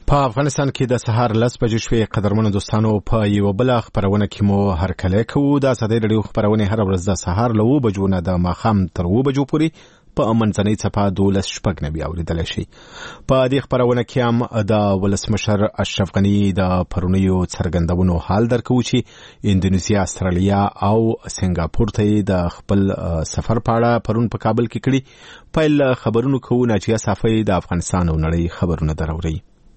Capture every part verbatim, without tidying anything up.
په افغانستان کې د سهار لس بجې شوې. قدرمنو دوستانو، په یو بل خبرونه کې مو هرکلی کوو. د ازادۍ راډیو خبرونه هر ورځ د سهار له اوه بجو نه د ماښام تر اوه بجو پورې په منځنۍ څپه دولس شپږ نوي اورېدلی شي. په دې خبرونه کې هم د ولسمشر اشرف غني د پرونیو څرګندونو حال درکوو چې اندونیزیا، استرالیا او سنګاپور ته د خپل سفر په اړه پرون په کابل کې کړي. پیل خبرونو کوو. ناجیه صافی د افغانستان او نړۍ خبرونه دروري.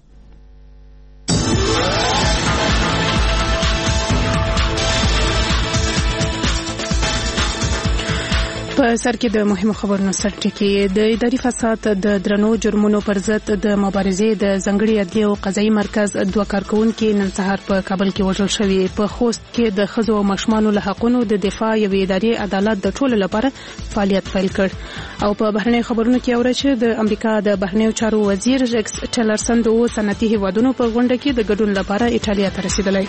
په سر کې د مهمو خبرونو سرټکی. د اداري فساد د درنو جرمونو پر ضد د مبارزې د ځنګړي عدلي او قضایي مرکز دوه کارکونکي نن سهار په کابل کې وژل شوي. په خوست کې د ښځو او ماشومانو له حقونو د دفاع یوې ادارې عدالت د ټولو لپاره فعالیت پیل کړ. او په بهرنیو خبرونو کې اورئ چې د امریکا د بهرنیو چارو وزیر ریکس ټیلرسن د اوه صنعتي هیوادونو په غونډه کې د ګډون لپاره ایټالیا ته رسیدلی.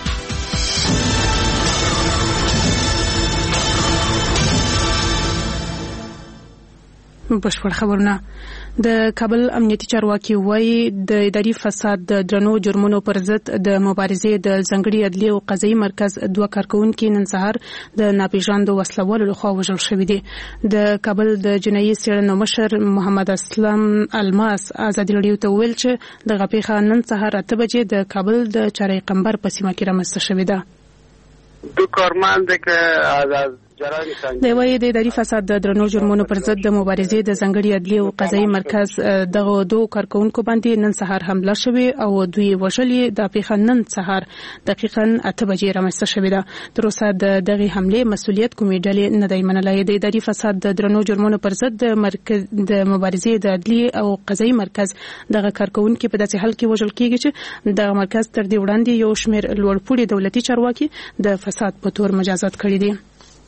بشپړ خبرونه. د کابل امنیتي چارواکي وایي د اداري فساد د درنو جرمونو پر ضد د مبارزې د ځنګړي عدلي او قضایي مرکز دوه کارکونکي نن سهار د ناپېژاندو وسلوالو لخوا وژل شوي دي. د کابل د جنایي څېړنو مشر محمد اسلام الماس ازادي راډیو ته وویل چې دغه پیښه نن سهار اته بجې د کابل د چارې قمبر په سیمه کې رامنځته شوې ده. دو کارمند که از د وایي د اداري فساد د درنو جرمونو پر ضد د مبارزې د ځنګړي عدلي او قضایي مرکز دغه دوه کارکونکو باندې نن سهار حمله شوې او دوی وژلې. د پیښه نن سهار دقیقاً اته بجې رامنځته شوې ده. تر اوسه د دغه حملې مسؤلیت کومې ډلې نه دی منلی. د اداري فساد د درنو جرمونو پر ضد د مرکز د مبارزې د عدلي او قضایي مرکز دغه کارکونکي په داسې حال کې وژل کېږي چې د مرکز تر دې وړاندې یو شمېر لوړپوړي دولتي چارواکي د فساد په تور مجازات کړي دي.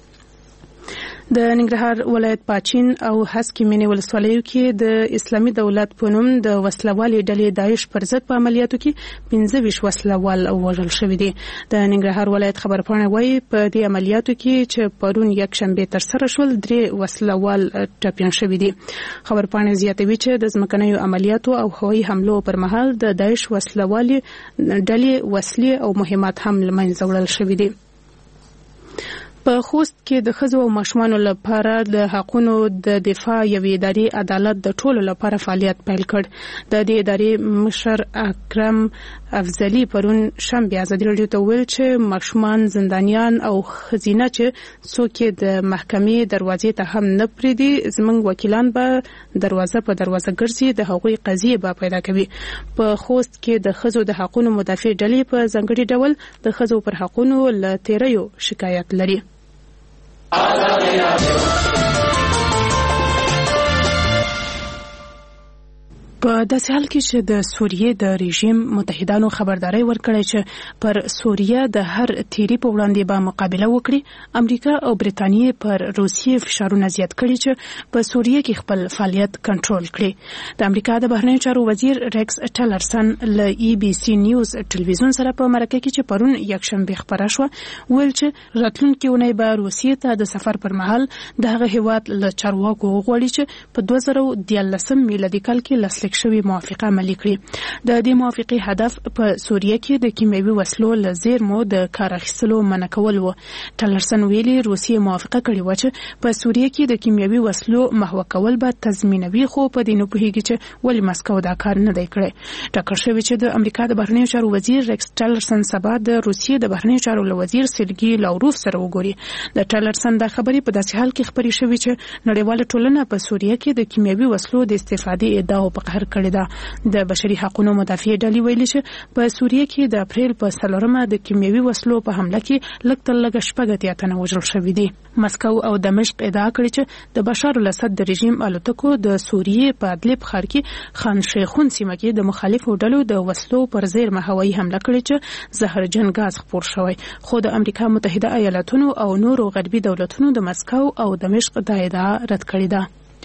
د ننګرهار ولایت پاچین او هسکې مینې ولسوالیو کې د اسلامي دولت په نوم د وسلوالې ډلې داعش پر ضد په عملیاتو کې پنځه ویشت وسلوال وژل شوي دي. د ننګرهار ولایت خبرپاڼه وایي په دې عملیاتو کې چې پرون یکشنبه ترسره شول درې وسلوال ټپیان شوي دي. خبرپاڼه زیاتوي چې د ځمکنیو عملیاتو او هوایي حملو پر مهال د داعش وسلوالې ډلې وسلې او مهمات هم له منځه وړل شوي دي. په خوست کې د ښځو او ماشومانو لپاره د حقونو د دفاع یوې ادارې عدالت د ټولو لپاره فعالیت پیل کړ. د دې ادارې مشر اکرم افضلي پرون شنبه ازادي راډیو ته وویل چې ماشومان، زندانیان او ښځینه چې څوک د محکمې دروازې ته هم نه پرېږدي، زموږ وکیلان به دروازه په دروازه ګرځي، د هغوی قضیې به پیدا کوي. په خوست کې د ښځو د حقونو مدافع ډلې په ځانګړي ډول د ښځو پر حقونو له تیریو شکایت لري. په داسې حال کې چې د سوریې د رژیم متحدانو خبرداري ورکړې چې پر سوریه د هر تیری په وړاندې به مقابله وکړي، امریکا او برتانیې پر روسیې فشارونه زیات کړي چې په سوریه کې خپل فعالیت کنټرول کړي. د امریکا د بهرنیو چارو وزیر ریکس ټیلرسن له ای بي سي نیوز ټلویزیون سره په مرکه کې چې پرون یکشنبه خبره شوه ویل چې راتلونکي اونۍ به روسیې ته د سفر پر مهال د هغه هیواد له چارواکو وغواړي چې په دوه زره دیارلسم میلادي کال کې لاسلیک شوی موافقه عملي کړي. د دې موافقې هدف په سوریه کې د کیمیاوي وسلو له زیرمو د کار اخیستلو منع کول و. ټیلرسن ویلي روسیې موافقه کړې و چې په سوریه کې د کیمیاوي وسلو محو کول به تضمینوي، خو په دې نه پوهیږي چې ولې مسکو دا کار نه دی کړی. ټاکل شوی چې د امریکا د بهرنیو چارو وزیر ریکس ټیلرسن سبا د روسیې د بهرنیو چارو له وزیر سرګي لاوروف سره وګوري. د ټیلرسن دا خبرې په داسې حال کې خبرې شوې چې نړیواله ټولنه په سوریه کې د کیمیاوي وسلو د استفادې ادعا په قهر کړې ده. د بشري حقوقو مدافع ډلې ویلي چې په سوریه کې د اپریل په څلورمه د کیمیاوي وسلو په حمله کې لږ تر لږه شپږ اتیا تنه وژل شوي دي. مسکو او دمشق ادعا کړې چې د بشار الاسد د رژیم الوتکو د سوریې په ادلب ښار کې خان شیخون سیمه کې د مخالفو ډلو د وسلو پر زیرمه هوایي حمله کړې چې زهرجن غاز خپور شوی، خو د امریکا متحده ایالاتونو او نورو غربي دولتونو د مسکو او دمشق د ادعا رد کړې ده.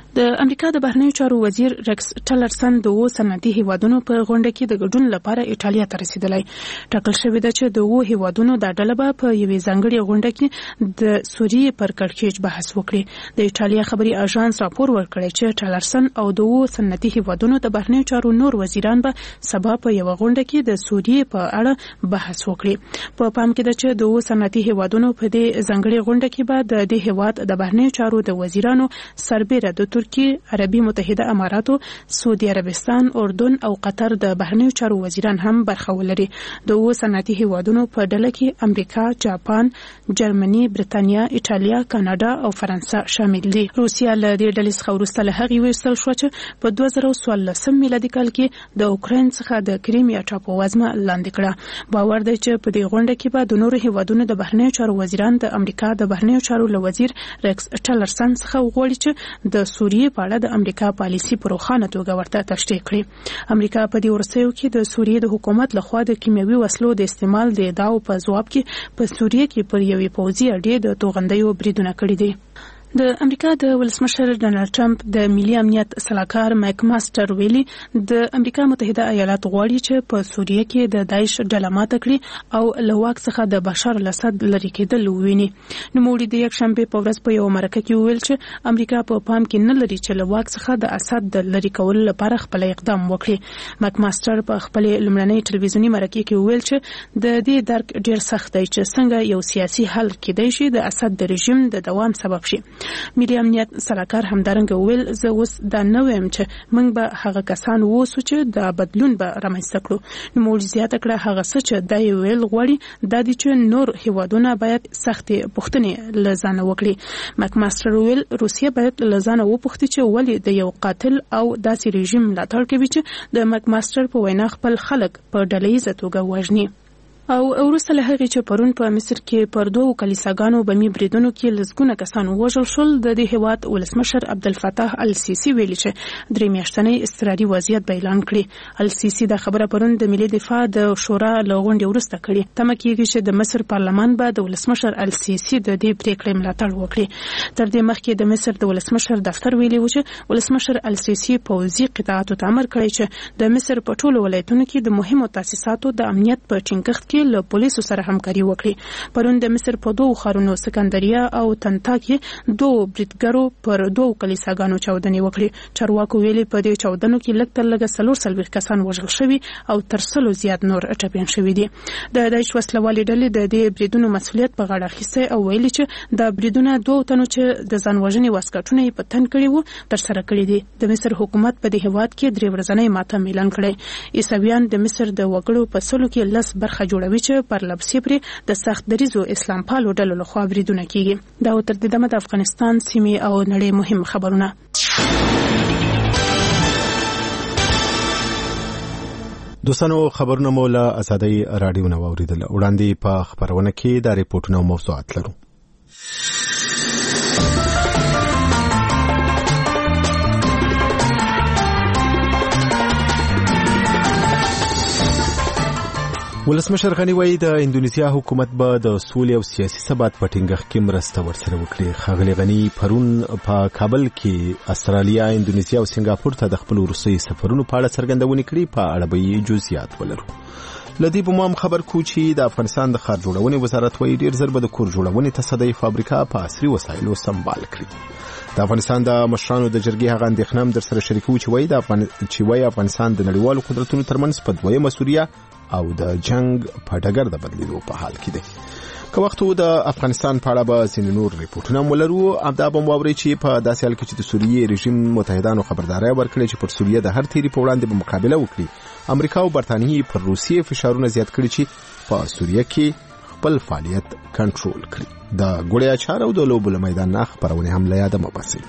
د امریکا د بهرنیو چارو وزیر رکس ټلرسن د وو صنعتي هیوادونو په غونډه کې د ګډون لپاره ایټالیا ته رسیدلی. ټاکل شوې ده چې د وو هیوادونو د ډله به په یوې ځانګړې غونډه کې د سوریې پر کړکېچ بحث وکړي. د ایټالیا خبري اژانس راپور ورکړی چې ټلرسن او د وو صنعتي هیوادونو د بهرنیو چارو نور وزیران به سبا په یو غونډه کې د سوریې په اړه بحث وکړي. په پام کې ده چې د وو صنعتي هیوادونو په دې ځانګړې غونډه کې به د دې هیواد د بهرنیو چارو د وزیرانو سربېره د ترکیه، عربي متحده اماراتو، سعودي عربستان، اردن او قطر د بهرنیو چارو وزیران هم برخه ولري. د وو صنعتي هیوادونو په ډله کې امریکا، جاپان، جرمني، برتانیا، ایټالیا، کاناډا او فرانسه شامل دي. روسیا له دې ډلې څخه وروسته له هغې ویستل شو چې په دوه زره څوارلسم میلادي کال کې د اوکراین څخه د کریمیا ټاپو وزمه لاندې کړه. باور دی چې په دې غونډه کې به د نورو هیوادونو د بهرنیو چارو وزیران د امریکا د بهرنیو چارو له وزیر رکس ټلرسن څخه وغواړي چې د سوریې په اړه د امریکا پالیسي په روښانه توګه ورته تشریح کړي. امریکا په دې ورسېو کې د سوریې د حکومت لخوا د کیمیاوي وسلو د استعمال د ادعاو په ځواب کې په سوریې کې پر یوې پوځي اډې د توغندیو بریدونه کړي دي. د امریکا د ولسمشر ډانلډ ټرمپ د ملي امنیت سلاکار مایک ماستر ویلي د امریکا متحده ایالات غواړي چې په سوریه کې د داعش ډله ماته کړي او له واک څخه د بشار الاسد لرې کېدل وویني. نوموړي د یکشنبې په ورځ په یو مرکه کې وویل چې امریکا په پام کې نه لري چې له واک څخه د اسد د لرې کولو لپاره خپل اقدام وکړي. مایک ماستر په خپل لومړنۍ ټلویزیونی مرکه کې وویل چې د دې درک ډیر سخت دی چې څنګه یو سیاسي حل کېدای شي د اسد د رژیم د دوام سبب شي. ملي امنیت سلاکار همدارنګه ویل زه اوس دا نه وایم چې موږ به هغه کسان ووسو چې دا بدلون به رامنځته کړو. نوموړي زیاته کړه هغه څه چې دا یې ویل غواړي دا دي چې نور هیوادونه باید سختې پوښتنې له ځانه وکړي. مک ماستر ویل روسیه باید له ځانه وپوښتي چې ولې د یو قاتل او داسې رژیم ملاتړ کوي چې د مک ماستر په وینا خپل خلک په ډلهییزه توګه وژني. او وروسته له هغې چې پرون په مصر کې پر دوو کلیساګانو بمي بریدونو کې لسګونه کسان ووژل شول، د دې هیواد ولسمشر عبدالفتاح السیسي ویلي چې درې میاشتنی اضطراري وضعیت به اعلان کړي. السیسي دا خبره پرون د ملي دفاع د شورا له غونډې وروسته کړې. تمه کېږي چې د مصر پارلمان به د ولسمشر السیسي د دې پریکړې ملاتړ وکړي. تر دې مخکې د مصر د ولسمشر دفتر ویلي و چې ولسمشر السیسي پوځي قطاعاتو ته امر کړی چې د مصر په ټولو ولایتونو کې د مهمو تاسیساتو د امنیت په ټینګښت کې له پولیسو سره همکاري وکړي. پرون د مصر په دوو ښارونو سکندریه او تنتا کې دوه بریدګرو پر دوه کلیساګانو چاودنې وکړي. چارواکو ویلي په دې چاودنو کې لږ تر لږه څلور څلوېښت کسان وژل شوي او تر سلو زیات نور ټپیان شوي دي. د داعش وسلوالې ډلې د دې بریدونو مسؤلیت په غاړه اخیستی او ویلي چې دا بریدونه دوه تنو چې د ځان وژنې واسکټونه یې په تن کړي وو ترسره کړي دي. د مصر حکومت په دې هیواد کې درې ورځنی ماتم اعلان کړی. عیسویان د مصر د وګړو په سلو کې لس برخه جوړوي چې پر لپسې پرې د سخت دریزو اسلام پالو ډلو لخوا بریدونه کیږي. دا تر دې دمه د افغانستان سیمې او نړۍ مهم خبرونه. دوستانو خبرونه مو له ازادۍ راډیو نه واوریدل. وړاندې په خبرونه کې د ریپورتونو موضوعات لرو. ولسمشر غنی وایي د اندونیزیا حکومت به د سولې او سیاسي ثبات په ټینګښت کې مرسته ورسره وکړي. ښاغلي غنی پرون په کابل کې استرالیا، اندونیزیا او سنگاپور ته د خپل وروستي سفرونو په اړه څرګندونې کړې. په اړه به جزئیات ولرو. لدی په مام خبر کو چې د افغانستان د ښار جوړونې وزارت وایي ډیر زر به د کور جوړونې تصدۍ فابریکه په عصري وسایلو سمبال کړي. د افغانستان د مشرانو د جرګې هغه اندېښنه در سره شریکو چې وایي د افغان چې وایي افغانستان د نړیوالو قدرتونو ترمنځ په دویمه سوریه او د جنگ په ډګر د بدلیدو په حال کې دی. که وخت وو د افغانستان په اړه به ځینې نور ریپورټونه ولرو. همدا به مو واورئ چې په داسې حال کې چې د سوریې رژیم متحدانو خبرداری ورکړې چې پر سوریه د هر تیري په وړاندې به مقابله وکړي. امریکا او برتانیې پر روسیې فشارونه زیات کړي چې په سوریه کې خپل فعالیت کنټرول کړي. د ګوړې اچار او د لوبو له میدان نه خبرونه هم له یاده مه باسئ.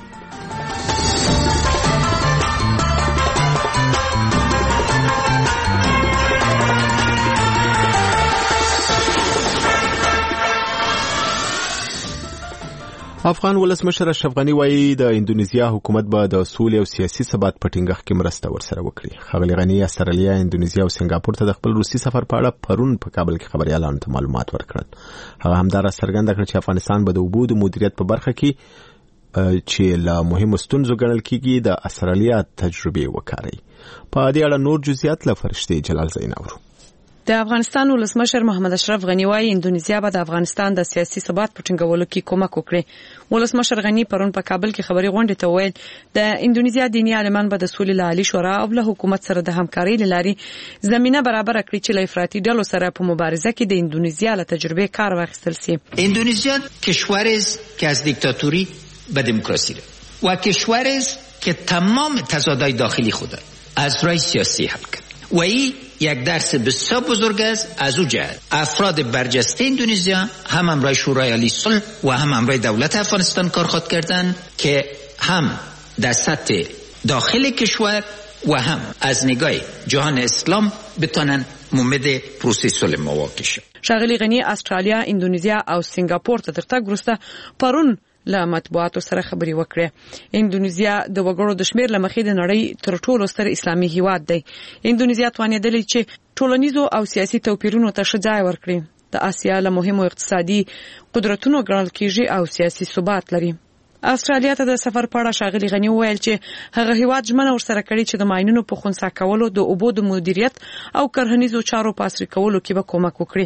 افغان ولسمشر اشرف غنی وایي د اندونیزیا حکومت به د سولې او سیاسي ثبات په ټینګښت کې مرسته ورسره وکړي. ښاغلي غنی استرالیا، اندونیزیا او سنگاپور ته د خپل روسي سفر په اړه پرون په کابل کې خبريالانو ته معلومات ورکړل. هغه همدارس څرګنده کړه چې افغانستان به د اوبو د مدیریت په برخه کې چې له مهمو ستونزو ګڼل کیږي د استرالیا تجربې وکړي. په دې اړه نور جزئیات له فرشتي جلال زین اورو. د افغانستان ولسمشر محمد اشرف غنی وايي اندونیزیا به د افغانستان د سیاسي ثبات په ټینګولو کې کومک وکړي. ولسمشر غنی پرون په کابل کې خبري غونډه ته وویل د اندونیزیا دیني عالمان به د سولې له عالی شورا او له حکومت سره د همکارۍ لاري زمينه برابر کړي چې له افراطي ډلو سره په مبارزه کې د اندونیزیا له تجربه کار واخیستل سي. اندونیزیا کشوری است که از دیکتاتوری به دموکراسی رفت و کشوری است که تمام تضادهای داخلی خود از راه سیاسی حل کرد. و این یک درس بسیار بزرگ است. از او جهت افراد برجسته اندونزیا هم همراه شورای عالی صلح و هم همراه دولت افغانستان کار خواهد کردند که هم در سطح داخل کشور و هم از نگاه جهان اسلام بتونن مومد پروسه صلح مواقع شد. ښاغلي غنی استرالیا، اندونیزیا او سنگاپور ته تر تګ وروسته پرون له مطبوعاتو سره خبري وکړه. اندونیزیا د وګړو د شمیر لمخې د نړۍ تر ټولو ستر اسلامي هیواد دی. اندونیزیا توانیدلې چې ټولنیزو او سیاسي توپیرونو ته ځای ورکړي. د آسیا له مهمو اقتصادي قدرتونو ګڼل کېږي او سیاسي ثبات لري. استرالیا ته د سفر په اړه ښاغلي غنی وویل چې هغه هیواد ژمنه ورسره کړې چې د ماینونو په خنثی کولو، د اوبو د مدیریت او کرهنیزو چارو په عصري کولو کې به کومک وکړي.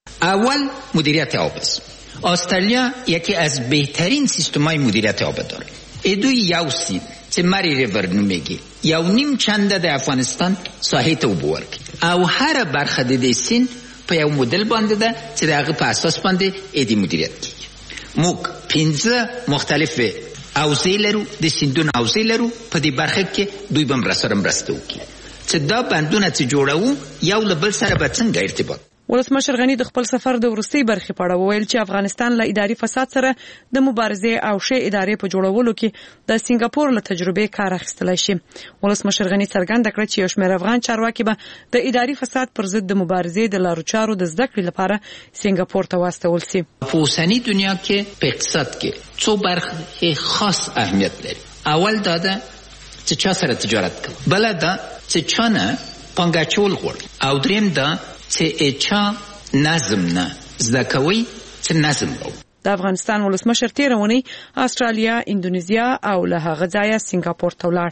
اول مدیریت آب است. استرالیا یکی از بهترین سیستم‌های مدیریت آب داره. ادوی یوسی چې مری ریور نومیږي یو نیم چنده د افغانستان ساحې ته اوبه ورکوي او هر برخه د دې سیند په یو مدل باندې ده چې د هغه په اساس باندې ادي مدیریت کیږي. موږ پنځه مختلف حوزې لرو، د سیندونو حوزې لرو. په دې برخه کې دوی به مرسته مرسته وکړي چې دا بندونه چې جوړوو یو له بل سره به څنګه ارتباط. ولسمشر غنی د خپل سفر د وروستي برخې په اړه وویل چې افغانستان له اداري فساد سره د مبارزې او ښې ادارې په جوړولو کې د سنگاپور له تجربې کار اخیستلای شي. ولسمشر غنی څرګنده کړه چې یو شمېر افغان چارواکي به د اداري فساد پر ضد د مبارزې د لارو چارو د زده کړې لپاره سنگاپور ته واستول شي. په اوسنۍ دنیا کې په اقتصاد کې څو برخې خاص اهمیت لري. اول دا ده چې چا سره تجارت کوي، بل دا چې چا نه پانګاچول غواړي، او دریم دا چې اچا نظم نه زده کوي چې نظم راوړي. د افغانستان ولسمشر تېره اونۍ استرالیا، اندونیزیا او له هغه ځایه سنگاپور ته ولاړ.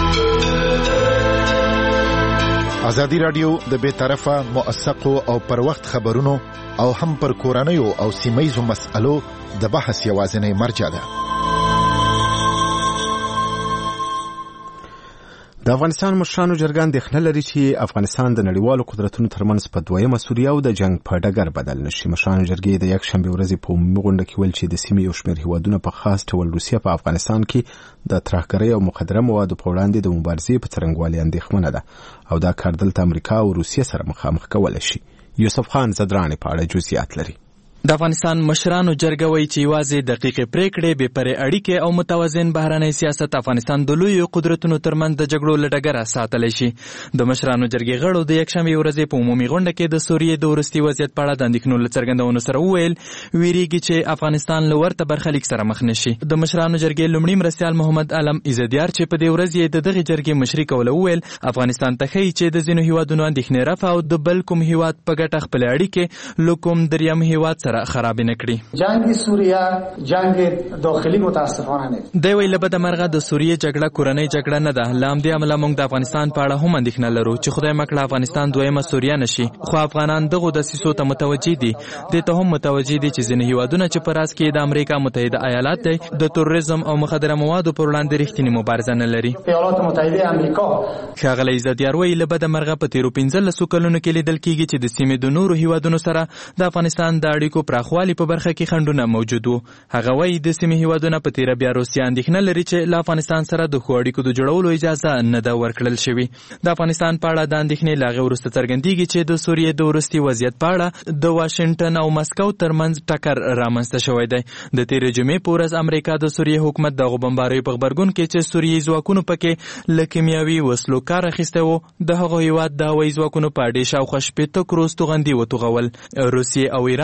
ازادي راډیو د بې طرفه، موثقو او پر وخت خبرونو او هم پر کورنیو او سیمه‌یزو مسألو د بحث یوازینی مرجع ده. د افغانستان مشرانو جرګه اندېښنه لري چې افغانستان د نړیوالو قدرتونو ترمنځ په دویمه سوریه او د جنگ په ډګر بدل نشي. مشرانو جرګې د یکشنبې ورځې په عمومي غونډه کې ویل چې د سیمې یو شمېر هیوادونه په خاص ډول روسیه په افغانستان کې د ترهګرۍ او مخدره موادو په وړاندې د مبارزې په څرنګوالي اندېښمنه ده او دا کار دلته امریکا او روسیه سره مخامخ کولی شي. یوسف خان زدرانی په اړه جزئیات لري. د افغانستان مشرانو جرګه وایي چې یوازې دقیقې پریکړې، بې پرې اړیکې او متوازن بهرنی سیاست افغانستان د لویو قدرتونو ترمنځ د جګړو له ډګره ساتلی شي. د مشرانو جرګې غړو د یکشنبې ورځې په عمومي غونډه کې د سوریې د وروستي وضعیت په اړه د اندېښنو له څرګندونو سره وویل ویریږي چې افغانستان له ورته برخلیک سره مخ نشي. د مشرانو جرګې لومړي مرستیال محمد علم عزتیار چې په دې ورځ یې د دغې جرګې مشري کوله وویل افغانستان ته ښیي چې د ځینو هیوادونو اندېښنې رفع او د بل کوم هیواد په ګټه خپلې اړیکې له کوم دریم هیواد سره خرابې نه کړي. جنگ سوریه جنگ داخلي متاسفانه نه دی. ویل له بده مرغه د سوریې جګړه کورنۍ جګړه نه ده. له همدې امله موږ د افغانستان په اړه هم اندېښنه لرو چې خدای مکړه افغانستان دویمه سوریه نشي. خو افغانان دغو دسیسو ته متوجه دي. دې ته هم متوجه دي چې ځینې هیوادونه چې په راز کې د امریکا متحده ایالات دی د تروریزم او مخدره موادو پر وړاندې رښتینې مبارزه نه لري. ایالات متحده امریکا ښاغلی عزتیار وایي له بده مرغه په تیرو پنځلسو کلونو کې لیدل کېږي چې د سیمې د نورو هیوادونو سره د افغانستان د اړیکو پراخوالي په برخه کې خنډونه موجود وو. هغه وایي د سیمې هیوادونه په تیره بیا روسیه اندېښنه لري چې له افغانستان سره د ښو اړیکو د جوړولو اجازه نه ده ورکړل شوې. د افغانستان په اړه د اندېښنې له هغې وروسته څرګندېږي چې د سوریې د وروستي وضعیت په اړه د واشنګټن او مسکو ترمنځ ټکر رامنځته شوی دی. د تیرې جمعې په ورځ امریکا د سوریې حکومت د هغو بمباریو په غبرګون کې چې سوریې ځواکونو پکې له کیمیاوي وسلو کار اخیستی و د هغو هیواد د هوایي ځواکونو په اډې شاوخوا شپېته کروز توغندي وتوغول. روسیې او ایران بیا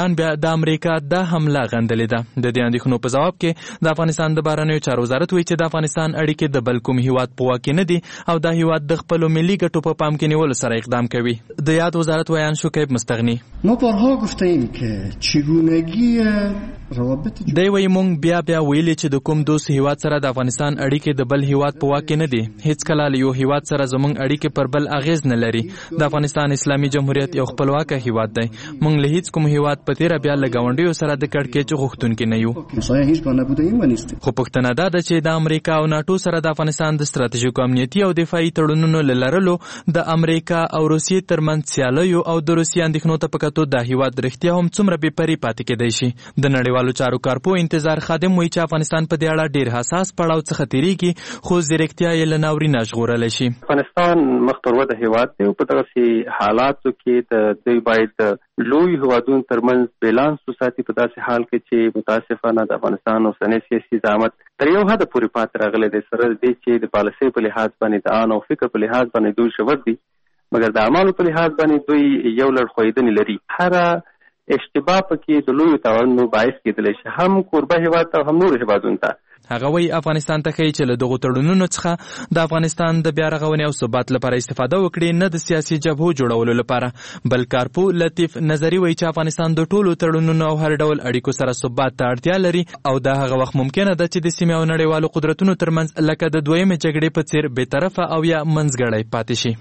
د امریکا د حمله غندلې ده. د دې اندېښنو په ځواب کې د افغانستان د بهرنیو چارو وزارت وایي چې د افغانستان اړیکې د بل کوم هیواد په واک کې نه دي او دا هیواد د خپلو ملي ګټو په پام کې نیولو سره اقدام کوي. د یاد وزارت ویان شکیب مستغنی ما بارها گفتیم که چگونگی روابط دی وایي مونږ بیا بیا ویلي چې د کوم دوست هیواد سره د افغانستان اړیکې د بل هیواد په واک کې نه دي. هیڅ کله له یو هیواد سره زموږ اړیکې پر بل اغیز نه لري. د افغانستان اسلامي جمهوریت یو خپلواک هیواد دی. مونږ له هیڅ کوم هیواد په تیره بیا له ګاونډیو سره د کړکېچ غوښتونکي نه یو. خو پوښتنه دا ده چې د امریکا او ناټو سره د افغانستان د ستراتیژیکو امنیتي او دفاعي تړونونو له لرلو د امریکا او روسیې ترمنځ سیالیو او د روسیې اندېښنو ته په کتو دا هیواد رښتیا هم څومره بې پرې پاتې کېدی شي. د نړیوالو چارو کارپو انتظار خادم وایي چې افغانستان په دې اړه ډېر حساس پړاو څخه تېرېږي خو ځیرکتیا یې له ناورینه ژغورلی شي. افغانستان مخ پر وده هیواد دی او په دغسې حالاتو کې د دوی باید د لوی هیوادونو ترمنځ بیلانس وساتي په داسې حال کې چې متاسفانه د افغانستان اوسنی سیاسي زعامت تر یو حده پورې پاتې راغلی دی سره د دې چې د پالیسۍ په لحاظ باندې د آن او فکر په لحاظ باندې دوی ژور دي مګر د اعمالو په لحاظ باندې دوی یو لړ ښویېدنې لري. هره اشتباه پکې د لویو تاوانونو باعث کېدلی شي هم کوربه هیواد ته هم نورو هیوادونو ته. هغه وایي افغانستان ته ښایي چې له دغو تړونونو څخه د افغانستان د بیا رغونې او ثبات لپاره استفاده وکړي نه د سیاسي جبهو جوړولو لپاره. بل کارپو لطیف نظري وایي چې افغانستان د ټولو تړونونو او هر ډول اړیکو سره ثبات ته اړتیا لري او دا هغه وخت ممکنه ده چې د سیمې او نړیوالو قدرتونو ترمنځ لکه د دویمې جګړې په څیر بې طرفه او یا منځګړی پاتې شي.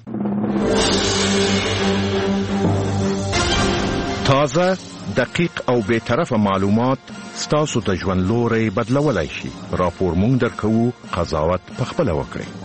تازه، دقیق او بې طرفه معلومات ستاسو د ژوند لوری بدلولی شي. راپور مونږ درکوو، قضاوت پخپله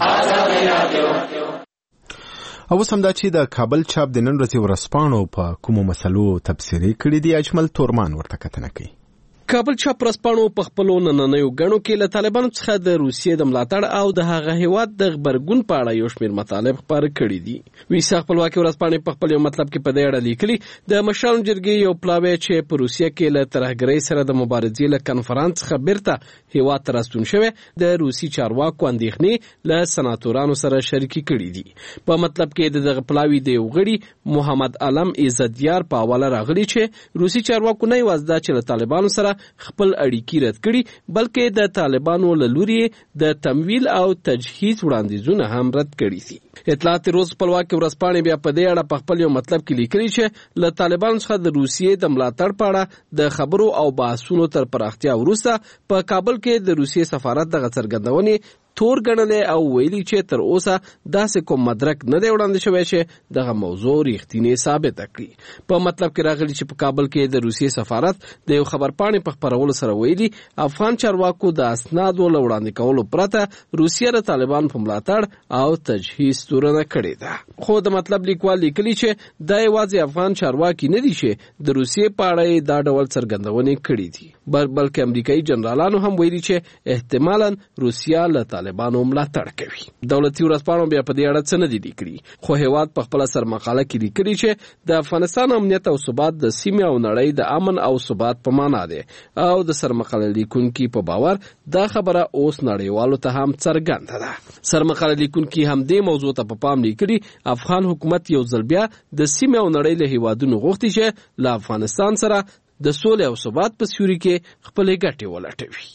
وکړئ. او اوس همدا چې د کابل چاپ د نن ورځې ورځپاڼو په کومو مسلو تبصرې کړي دي اجمل تورمان ورته کتنه کوي. کابل چاپ ورځپاڼو په خپلو نننیو ګڼو کې له طالبانو څخه د روسیې د ملاتړ او د هغه هیواد د غبرګون په اړه یو شمېر مطالب خپاره کړي دي. ویسا خپلواکي ورځپاڼې په خپل یو مطلب کې په دې اړه لیکلي د مشرانو جرګې یو پلاوی چې په روسیه کې له ترهګرۍ سره د مبارزې له کنفرانس څخه بیرته هیواد ته راستون شوی د روسي چارواکو اندېښنې له سناتورانو سره شریکې کړي دي. په مطلب کې د دغه پلاوي د یو غړي محمد علم عزتیار په حواله راغلي چې روسي چارواکو نه یوازې دا چې له طالبانو سره خپل اړیکې رد کړي بلکې د طالبانو له لوري د تمویل او تجهیز وړاندیزونه هم رد کړي دي. اطلاعات روز خپلواکي ورځپاڼې بیا په دې اړه په خپل یو مطلب کې لیکلي چې له طالبانو څخه د روسیې د ملاتړ په اړه د خبرو او بحثونو تر پراختیا وروسته په کابل کې د روسیې سفارت دغه څرګندونې تور ګڼلې او ویلي چې تر اوسه داسې کوم مدرک نه دی وړاندې شوی چې دغه موضوع ریښتینې ثابته کړي. په مطلب کې راغلي چې په کابل کې د روسیې سفارت د یو خبرپاڼې په خپرولو سره ویلي افغان چارواکو د اسنادو له وړاندې کولو پرته روسیه د طالبانو په ملاتړ او تجهیز تورنه کړې ده. خو د مطلب لیکوال لیکلي چې دا یوازې افغان چارواکي نه دي چې د روسیې په اړه دا ډول څرګندونې کړې دي بلکې امریکایي جنرالانو هم ویلي چې احتمالاً روسیه له طالبانو ملاتړ کوي. دولتي ورځپاڼو بیا په دې اړه څه نه دي لیکلي خو هیواد په خپله سرمقاله کې لیکلي چې د افغانستان امنیت او ثبات د سیمې او نړۍ د امن او ثبات په معنا دی او د سرمقاله لیکونکي په باور دا خبره اوس نړیوالو ته هم څرګنده ده. سرمقاله لیکونکي هم دې موضوع ته په پام لیکلي افغان حکومت یو ځل بیا د سیمې او نړۍ له هیوادونو غوښتي چې له افغانستان سره د سولې او ثبات په سیوري کې خپلې ګټې ولټوي.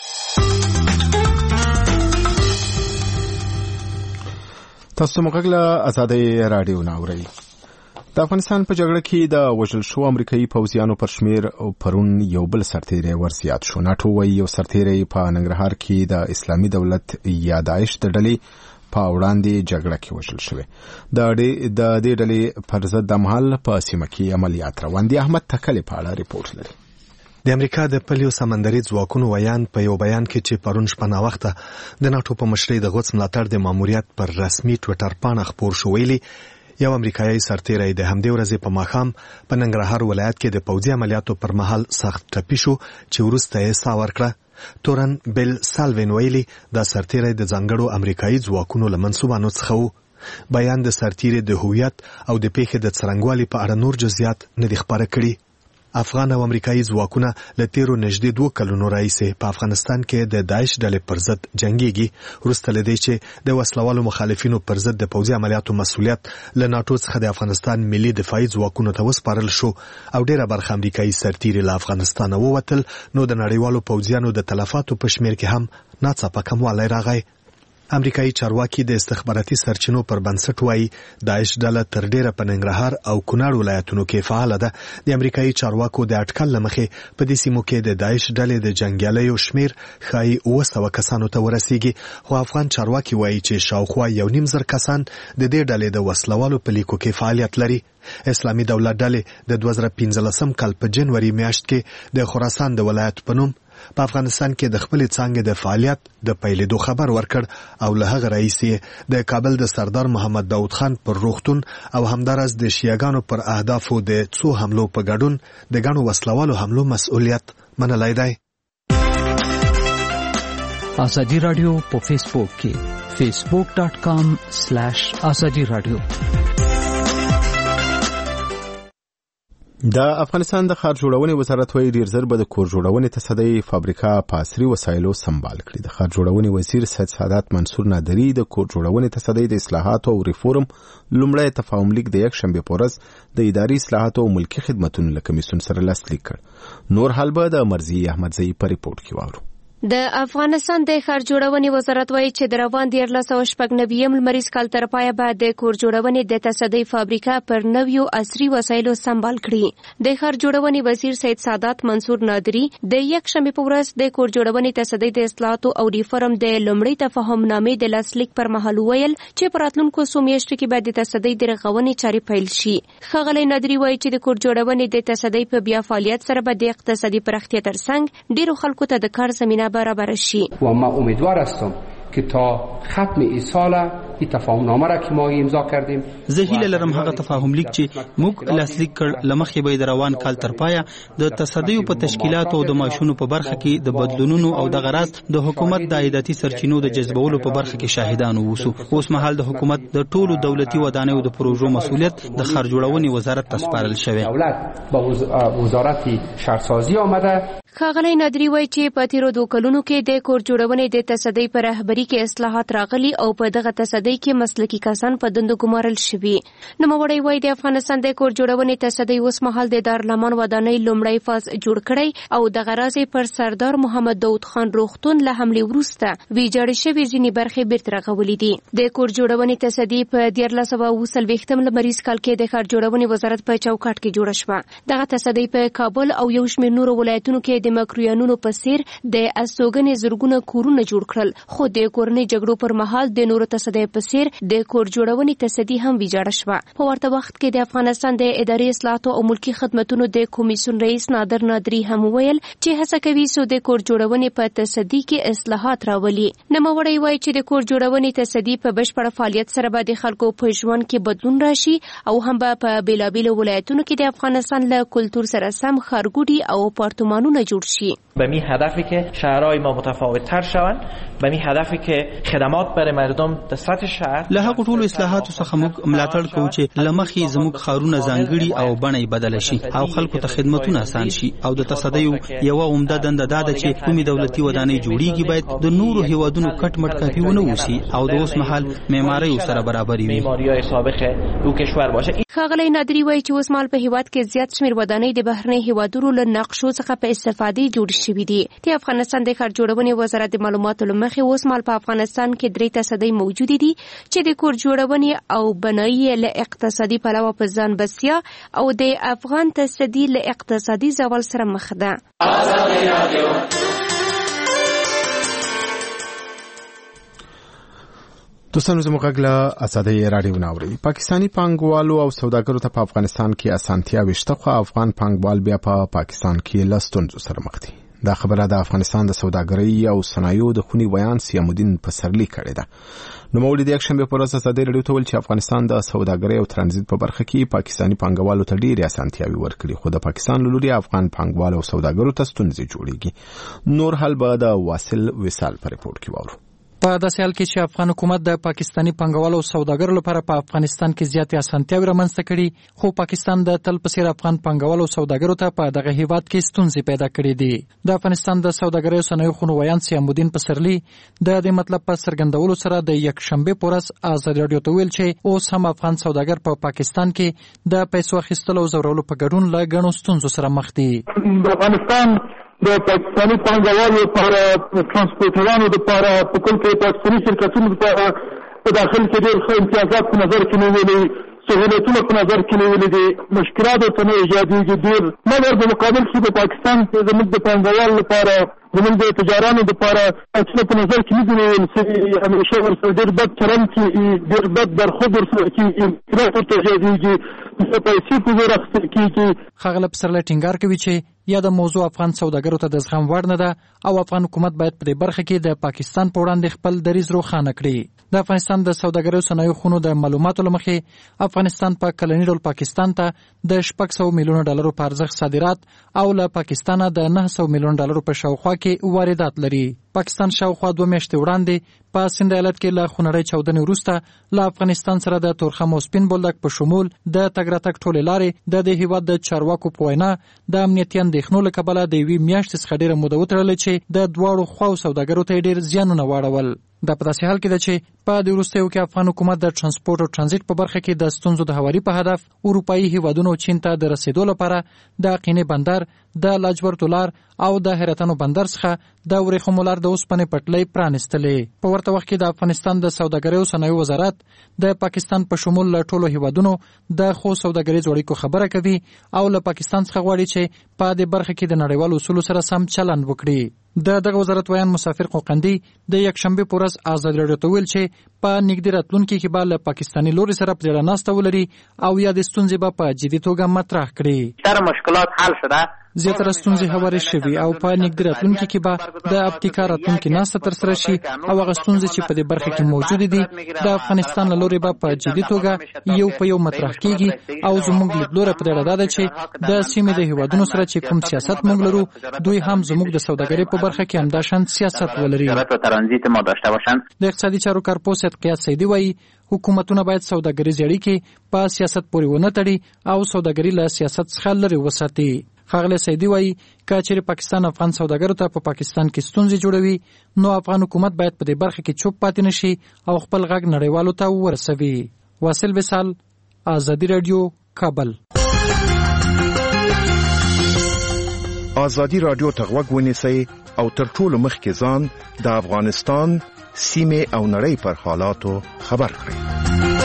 تاسو موږ له آزادۍ رادیو ناوړی. د افغانستان په جګړه کې د وژل شو امریکایي پوځیانو پر شمیر پرون یو بل سرتیری ورزیات شو. ناټو وایي یو سرتیری په ننګرهار کې د اسلامي دولت یا داعش د ډلې په وړاندې جګړه کې وژل شوی. د دې ډلې پر ضد د مهال په سیمه کې عملیات روان دي. احمد تکلی په اړه ریپورت لري. د امریکا د پلیو سمندري ځواکونو ویان په یو بیان کې چې پرون شپه ناوخته د ناټو په مشرۍ د غوڅ ملاتړ د ماموریت پر رسمي ټویټر پاڼه خپور شو ویلي یو امریکایي سرتیری د همدې ورځې په ماښام په ننګرهار ولایت کې د پوځي عملیاتو پر مهال سخت ټپي شو چې وروسته یې ساه ورکړه. تورن بیل سالوین ویلي دا سرتیری د ځانګړو امریکایي ځواکونو له منصوبانو څخه و. بیان د سرتیری د هویت او د پیښې د څرنګوالي په اړه نور جزئیات نه دي خپاره کړي. افغان او امریکایي ځواکونه له تیرو نږدې دوه کلونو راهیسې په افغانستان کې د داعش ډلې پر ضد جنګيږي، وروسته له دې چې د وسلوالو مخالفینو پر ضد د پوځي عملیاتو مسؤلیت له ناتو څخه د افغانستان ملي دفاعي ځواکونو ته وسپارل شو او ډیره برخه امریکایي سرتیري له افغانستان ووتل، نو د نړیوالو پوځیانو د تلفاتو په شمیر کې هم ناڅاپه کموالی راغی. امریکایي چارواکي د استخباراتي سرچینو پر بنسټ وایي داعش ډله تر ډیره په ننګرهار او کونړ ولایتونو کې فعاله ده. د امریکایي چارواکو د اټکل لمخې په دې سیمو کې د داعش ډلې د جنګیالیو شمیر ښایي اوه سوه کسانو ته ورسیږي، خو افغان چارواکي وایي چې شاوخوا یو نیم زر کسان د دې ډلې د وسلوالو په لیکو کې فعالیت لري. اسلامي دولت ډلې د دوه زره پنځلسم کال په جنوري میاشت کې د خراسان د ولایت په نوم په افغانستان کې د خپل څانګې د فعالیت د پیلېدو خبر ورکړ او له هغه راهیسې د کابل د سردار محمد داود خان پر روغتون او همدارس د شیعاګانو پر اهدافو د څو حملو په ګډون د ګڼو وسلوالو حملو مسؤلیت منلی دی. ازادي رادیو په فیسبوک کې فیسبوک ډاٹ کام سلیش ازادي رادیو. د افغانستان د ښار جوړونې وزارت وایي ډیر زر به د کور جوړونې تصدۍ فابریکه په عصري وسایلو سمبال کړي. د ښار جوړونې وزیر سید سعادت منصور نادري د کور جوړونې تصدۍ د اصلاحاتو او ریفورم لومړی تفاهم لیک د یک شنبې په ورځ د اداري اصلاحاتو او ملکي خدمتونو له کمیسیون سره لاسلیک کړ. نور حال به د مرضی احمدزئی په ریپورت کې واورو. د افغانستان د ښار جوړونې وزارت وایي چې د روان دیارلس سوه شپږ نوي لمریز کال تر پایه به د کور جوړونې د تصدۍ فابریکه پر نویو عصري وسایلو سمبال کړي. د ښار جوړونې وزیر سید سعادت منصور نادري د یک شنبې په ورځ د کور جوړونې تصدۍ د اصلاحاتو او ریفورم د لومړي تفاهم نامې د لاسلیک پر مهال ویل چې په راتلونکو څو میاشتو کې به د تصدۍ د رغونې چارې پیل شي. ښاغلی نادري وایي چې د کور جوړونې د تصدۍ په بیا فعالیت سره به د اقتصادي پراختیا ترڅنګ ډیرو خلکو ته د کار زمینه برابر شي. و ما امیدوار هستم که تا ختم این سال این تفاهم نامه را که ما امضا کردیم زه هیله لرم هغه تفاهم لیک چې موږ لاسلیک کړ لمخې به د روان کال تر پایه د تصدیو په تشکیلات او د ماشونو په برخه کې د بدلونونو او د غراض د حکومت د عایداتي سرچینو د جذبولو په برخه کې شاهدان ووسو. اوس مهال د حکومت د ټولو دولتي ودانیو د پروژو مسؤلیت د ښار جوړونې وزارت ته سپارل شوی. دولت با وزارت شهرسازی آمده. ښاغلی نادري وایي چې په تیرو دوه کلونو کې د کور جوړونې د تصدۍ په رهبري کې اصلاحات راغلي او په دغه تصدۍ کې مسلکي کسان په دندو ګمارل شوي. نوموړی وایي د افغانستان د کور جوړونې تصدۍ اوس مهال د دارالمان ودانۍ لومړی فاز جوړ کړی او دغه راز پر سردار محمد داود خان روغتون له حملې وروسته ویجاړې شوې ځینې برخې بیرته رغولې دي. د کور جوړونې تصدۍ په دیارلس سوه اوه څلوېښتم لمریز کال کې د ښار جوړونې وزارت په چوکاټ کې جوړه شوه. دغه تصدۍ په کابل او یو شمېر نورو ولایتونو کې د مکرویانونو په څیر د استوګنې زرګونه کورونه جوړ کړل، خو د کورنۍ جګړو پر مهال د نورو تصدۍ په څیر د کور جوړونې تصدۍ هم ویجاړه شوه. په ورته وخت کې د افغانستان د اداري اصلاحاتو او ملکي خدمتونو د کمیسیون رئیس نادر نادري هم وویل چې هڅه کوي څو د کور جوړونې په تصدۍ کې اصلاحات راولي. نوموړی وایي چې د کور جوړونې تصدۍ په بشپړ فعالیت سره به د خلکو په ژوند کې بدلون راشي او هم به په بیلابیلو ولایتونو کې د افغانستان له کلتور سره سم ښارګوټي او اپارتمانونه جوړ شي. به می هدفی که شهرهای ما متفاوت تر شوند، به می هدفی که خدمات برای مردم در سطح شهر له هغو ټولو اصلاحاتو څخه موږ ملاتړ کوو چې لمخې زموږ ښارونه ځانګړي او بڼه بدله شي او خلکو ته خدمتونه اسان شي او د تصدیو یوه عمده دنده دا ده چې کومې دولتي ودانۍ جوړیږي باید د نورو هیوادونو کټ مټ کاپي ونه اوسي او د اوس مهال معمارۍ سره برابرې وي. معماری‌های سابق او کشور باشه. ښاغلی نادري وایي چې اوس مهال په هیواد کې زیات شمېر ودانۍ د بهرنۍ هیوادونو له نقشو څخه په استفادې جوړې شوي دي. د افغانستان د ښار جوړونې وزارت د معلوماتو له مخې اوس مهال په افغانستان کې درې تصدۍ موجودې دي چې د کور جوړونې او بنایي له اقتصادي پلوه په ځان بسیا او د افغان تصدۍ له اقتصادي زوال سره مخ ده. دوستانو زموږ غږ له ازادۍ راډیو ناوري. پاکستانی پانګوالو او سوداګرو ته په افغانستان کې اسانتیاوې شته، خو افغان پانګوال بیا په پا پاکستان کې له ستونزو سره مخ دي. دا خبره د افغانستان د سوداګرۍ او صنایعو د خونی بیان سیامالدین پسرلی کړې ده. نو مولوی د یک شنبه پر ورځ ازادۍ راډیو ته ویل چې افغانستان د سوداګرۍ او ترانزیت په برخه کې پاکستانی پانګوالو ته ډېرې اسانتیاوې ورکړي، خو د پاکستان له لوري افغان پانګوالو او سوداګرو ته ستونزې جوړېږي. نور حال به د واصل وصال په ریپورت کې واورو. په داسې حال کې چې افغان حکومت د پاکستاني پانګوالو او سوداګرو لپاره په افغانستان کې زیاتې اسانتیاوې رامنځته کړي، خو پاکستان د تل په څیر افغان پانګوالو او سوداګرو ته په دغه هیواد کې ستونزې پیدا کړې دي. د افغانستان د سوداګرۍ او صنایعو خونوایان سیامالدین پسرلي د دې مطلب په څرګندولو سره د یکشنبه په ورځ آزادي راډیو ته ویل چې اوس هم افغان سوداګر په پاکستان کې د پیسو اخیستلو او زورولو په ګډون له ګڼو ستونزو سره مخ دي. افغانستان د پاکستاني پانګوالو لپاره ترانسپورټرانو لپاره په کل کې پاکستاني شرکتونو لپاره په داخل کې ډېر ښه امتیازات په نظر کې نیولي، سهولتونه په نظر کې نیولي دي، مشکلات ورته نه ایجادېږي ډېر، مګر په مقابل کې په پاکستان کې زموږ د پانګوالو لپاره زموږ د تجارانو لپاره څه په نظر کې نه دي نیول سوي، همیشه ورسره ډېر بد چلند کېږي، ډېر بد برخورد ورسره کېږي، مشکلات ورته ایجادېږي، پیسې په زور اخیستل کېږي. ښاغلی پسرلی ټینګار کوي چې یا د موضوع افغان سوداګرو ته د زغم وړ نه ده او افغان حکومت باید په دې برخه کې د پاکستان په وړاندې خپل دریځ روښانه کړي. د افغانستان د سوداګرۍ صنایعو خونو د معلوماتو له مخې افغانستان په کلني ډول پاکستان ته د شپږ سوه میلیونه ډالرو په ارزښت صادرات او له پاکستانه د نه سوه میلیونه ډالرو په شاوخوا کې واردات لري. پاکستان شاوخوا دوه میاشتې وړاندې په سند ایالت کې له خونړۍ چاودنې وروسته له افغانستان سره د تورخم او سپین بولدک په شمول د تګ راتګ ټولې لارې د دې هیواد د چارواکو په وینا د امنیتي اندېښنو له کبله د یوې میاشتې څخه ډېره موده وتړله چې د دواړو خواو سوداګرو ته یې ډېر زیانونه واړول. دا په داسې حال کې ده چې په دې وروستیو کې افغان حکومت د ترانسپورټ او ترانزیت په برخه کې د ستونزو د هواري په هدف اروپایي هیوادونو چین ته د رسیدو لپاره د قینې بندر، د لاجورد لار او د حیرتانو بندر څخه د ورېښمو لار د اوسپنې پټلۍ پرانیستلې. په ورته وخت کې د افغانستان د سوداګرۍ او صنایعو وزارت د پاکستان په شمول له ټولو هیوادونو د ښو سوداګریزو اړیکو خبره کوي او له پاکستان څخه غواړي چې په دې برخه کې د نړیوالو اصولو سره سم چلند وکړي. د دغه وزارت ویان مسافر قوقندي د یکشنبه په ورځ آزادي راډیو ته ویل چې په نږدې راتلونکي کې به له پاکستاني لوري سره په ډېره ناسته ولري او یا د ستونزې به په جدي توګه مطرح کړي. تر مشکلات حل شده زیاتره ستونزې هوارې شوي او په نږدې راتلونکي کې به د ابتکار راتلونکي ناسته ترسره شي او هغه ستونزې چې په دې برخه کې موجودې دي د افغانستان له لوري به په جدي توګه یو په یو مطرح کېږي او زموږ لیدلوری په دې اړه ده چې د سیمې د هیوادونو سره چې کوم سیاست موږ لرو دوی هم زموږ د سوداګرۍ په برخه کې همداشان سیاست ولري. د اقتصادي چارو کارپوه سید قیاس سیدي وایي حکومتونه باید سوداګریزې اړیکې په سیاست پورې ونه تړي او سوداګري له سیاست څخه لرې وساتي. ښاغلی سیدي وایي که چېرې پاکستان افغان سوداګرو ته په پاکستان کې ستونزې جوړوي نو افغان حکومت باید په دې برخه کې چوپ پاتې نشي او خپل غږ نړیوالو ته ورسوي. واصل وصال، آزادي راډیو، کابل. آزادي راډیو ته غوږ ونیسئ او تر ټولو مخکې ځان د افغانستان سیمې او نړۍ پر حالاتو خبر کړئ.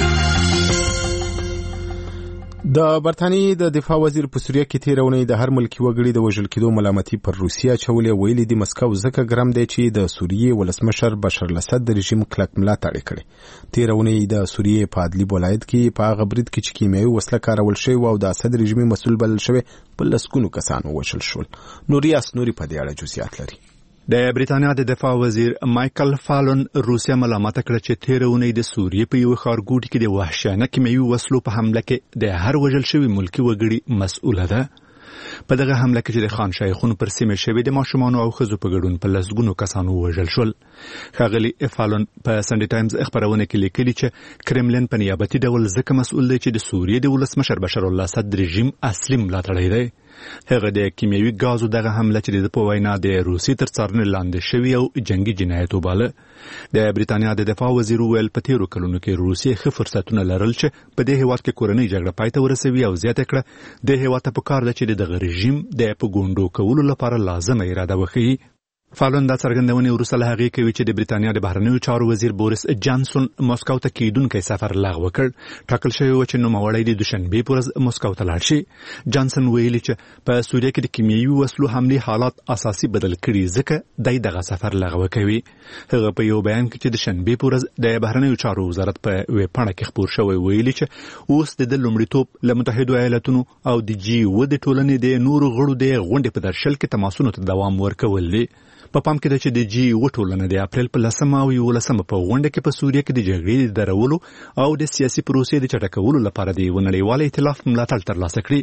د برتانیې د دفاع وزیر په سوریه کې تېره اونۍ د هر ملکي وګړي د وژل کېدو ملامتي پر روسیه اچولې. ویلي دي مسکو ځکه ګرم دی چې د سوریې ولسمشر بشار الاسد د رژیم کلک ملاتړ یې کړی. تېره اونۍ د سوریې په ادلیب ولایت کې په هغه برید کې چې کیمیاوي وسله کارول شوې او د اسد رژیمي مسؤل بلل شوی په لسګونو کسان ووژل شول. نوریاس نوري په دې اړه جزئیات لري. د بریتانیا د دفاع وزیر مایکل فالون روسیا ملامت کړ چې تېره اونۍ د سوریې په یو ښارګوټي کې د وحشیانه کیمیاوي وسلو په حمله کې د هر وژل شوي ملکي وګړي مسؤله ده. په دغه حمله کې چې د خان شایخون پر سیمه شوی د ماشومانو او ښځو په ګډون په لسګونو کسانو وژل شول. ښاغلي فالون په سنډي ټایمز خبرونه کې لیکلي چې کرملین په نیابتي ډول ځکه مسؤل دی چې د سوریې د ولسمشر بشار الاسد رژیم اصلي ملاتړی دی. هغه د کیمیاوي غازو دغه حمله چې د په وینا د روسي تر څارنې لاندې شوی او جنگي جنایت وباله. د بریتانیا د دفاع وزیر ویل په تیرو کلونو کې روسیې ښه فرصتونه لرل چې په دې هیواد کې کورنۍ جګړه پای ته ورسوي او زیاته کړه د هیواد ته پکار ده چې دغه رژیم د په ګوندو کولو لپاره لازمه اراده وکړي. فالون دا څرګندونې وروسته له هغې کوي چې د بریتانیا د بهرنیو چارو وزیر بوریس جانسون مسکو ته کیدونکی سفر لغوه کړ. ټاکل شوی و چې نوموړی د دوشنبې په ورځ مسکو ته لاړ شي. جانسون ویلي چې په سوریه کې د کیمیاوي وسلو حملې حالات اساسي بدل کړي ځکه دی دغه سفر لغوه کوي. هغه په یو بیان کې چې د شنبې په ورځ د بهرنیو چارو وزارت په ویب پاڼه کې خپور شوی ویلي چې اوس د ده لومړیتوب له متحدو ایالتونو او د جي اوه د ټولنې د نورو غړو د غونډې په درشل کې تماسونو ته دوام ورکول دي. په پام کې ده چې د جي اوه ټولنه د اپریل په لسمه او یولسمه په غونډه کې په سوریه کې د جګړې د درولو او د سیاسي پروسې د چټکولو لپاره د یو نړیوال ائتلاف ملاتړ ترلاسه کړي.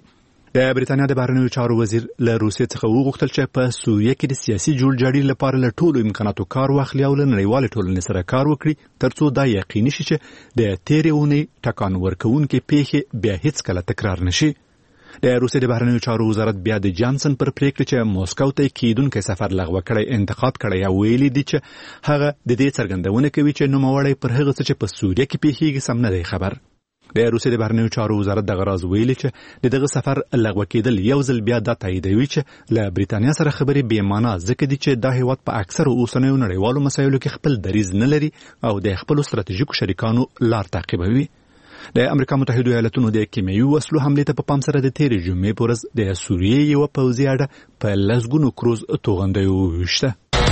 د بریتانیا د بهرنیو چارو وزیر له روسیې څخه وغوښتل چې په سوریه کې د سیاسي جوړجاړي لپاره له ټولو امکاناتو کار واخلي او له نړیوالې ټولنې سره کار وکړي ترڅو دا یقیني شي چې د تېرې اونۍ ټکان ورکوونکې پیښې بیا هیڅکله تکرار نشي. د روسیې د بهرنیو چارو وزارت بیا د جانسن پر پریکړه چې موسکو ته کېدونکی سفر لغوه کړی انتقاد کړی او ویلي دي چې هغه د دې څرګندونه کوي چې نوموړی پر هغه څه چې په سوریه کې پیښیږي سم نه دی خبر. د روسیې د بهرنیو چارو وزارت دغه راز ویلي چې د دغه سفر لغوه کېدل یو ځل بیا دا تاییدوي چې له بریتانیا سره خبرې بې معنا ځکه دي چې دا هیواد په اکثرو اوسنیو نړیوالو مسایلو کې خپل دریځ نه لري او د خپلو ستراتیژیکو شریکانو لار تعقیبوي. د امریکا متحده ایالاتونو د کیمیاوي وسلو حملې ته په پام سره د تېرې جمعې په ورځ د سوریې یوه پوځي اډه په لسګونو کروز توغندیو وویشته.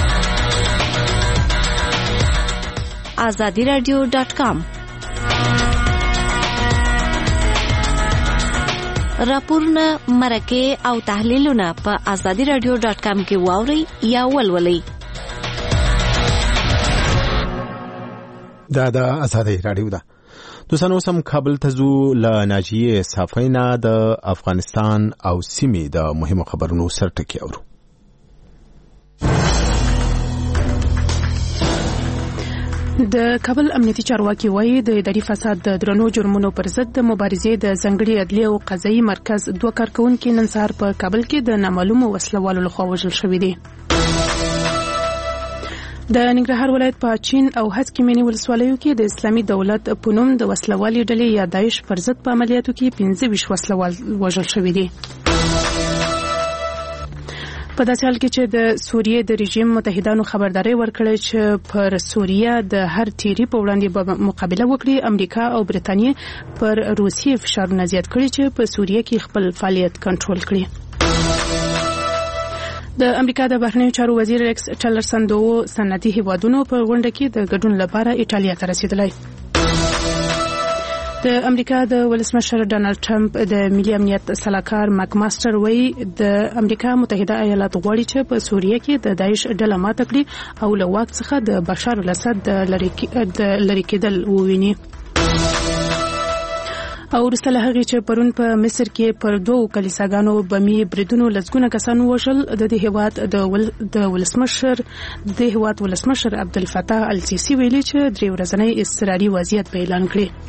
آزادي رادیو ډاټ کام راپورونه، مرکې او تحلیلونه په آزادي رادیو ډاټ کام کې واورئ یا ولولئ. دا د آزادي رادیو ده. دوستانو سم کابل ته ځو. له ناجیې صافینا د افغانستان او سیمې د مهمو خبرونو سرټکی اورو. د کابل امنیتي چارواکي وایي د اداري فساد د درنو جرمونو پر ضد د مبارزې د ځنګړي عدلي او قضایي مرکز دوه کارکونکي نن سهار په کابل کې د نامعلومو وسلوالو لخوا وژل شوي دي. د ننګرهار ولایت په چین او هسکمینی ولسوالیو کې د اسلامي دولت په نوم د وسلوالي ډلې یا داعش پر ضد په عملیاتو کې پنځه ویشت وسلوال وژل شوي دي. په داسې حال کې چې د سوریې د رژیم متحدانو خبرداري ورکړې چې پر سوریه د هر تیری په وړاندې به مقابله وکړي، امریکا او برتانیې پر روسیې فشارونه زیات کړي چې په سوریه کې خپل فعالیت کنټرول کړي. د امریکا د بهرنیو چارو وزیر ریکس ټیلرسن د صنعتي هیوادونو په غونډه کې د ګډون لپاره ایټالیا ته رسیدلی. د امریکا د ولسمشر ډانلډ ټرمپ د ملي امنیت سلاکار ماک ماستر وایي د امریکا متحده ایالات غواړي چې په سوریه کې د داعش ډله ماته کړي او له واک څخه د بشار الاسد د لرې کېدل وویني. او وروسته له هغې چې پرون په مصر کې پر دوو کلیساګانو بمي بریدونو لسګونه کسان ووژل، د دې هیواد د ول د ولسمشر د هیواد ولسمشر عبدالفتاح السیسی ویلي چې درې ورځنی اضطراري وضعیت په اعلان کړی.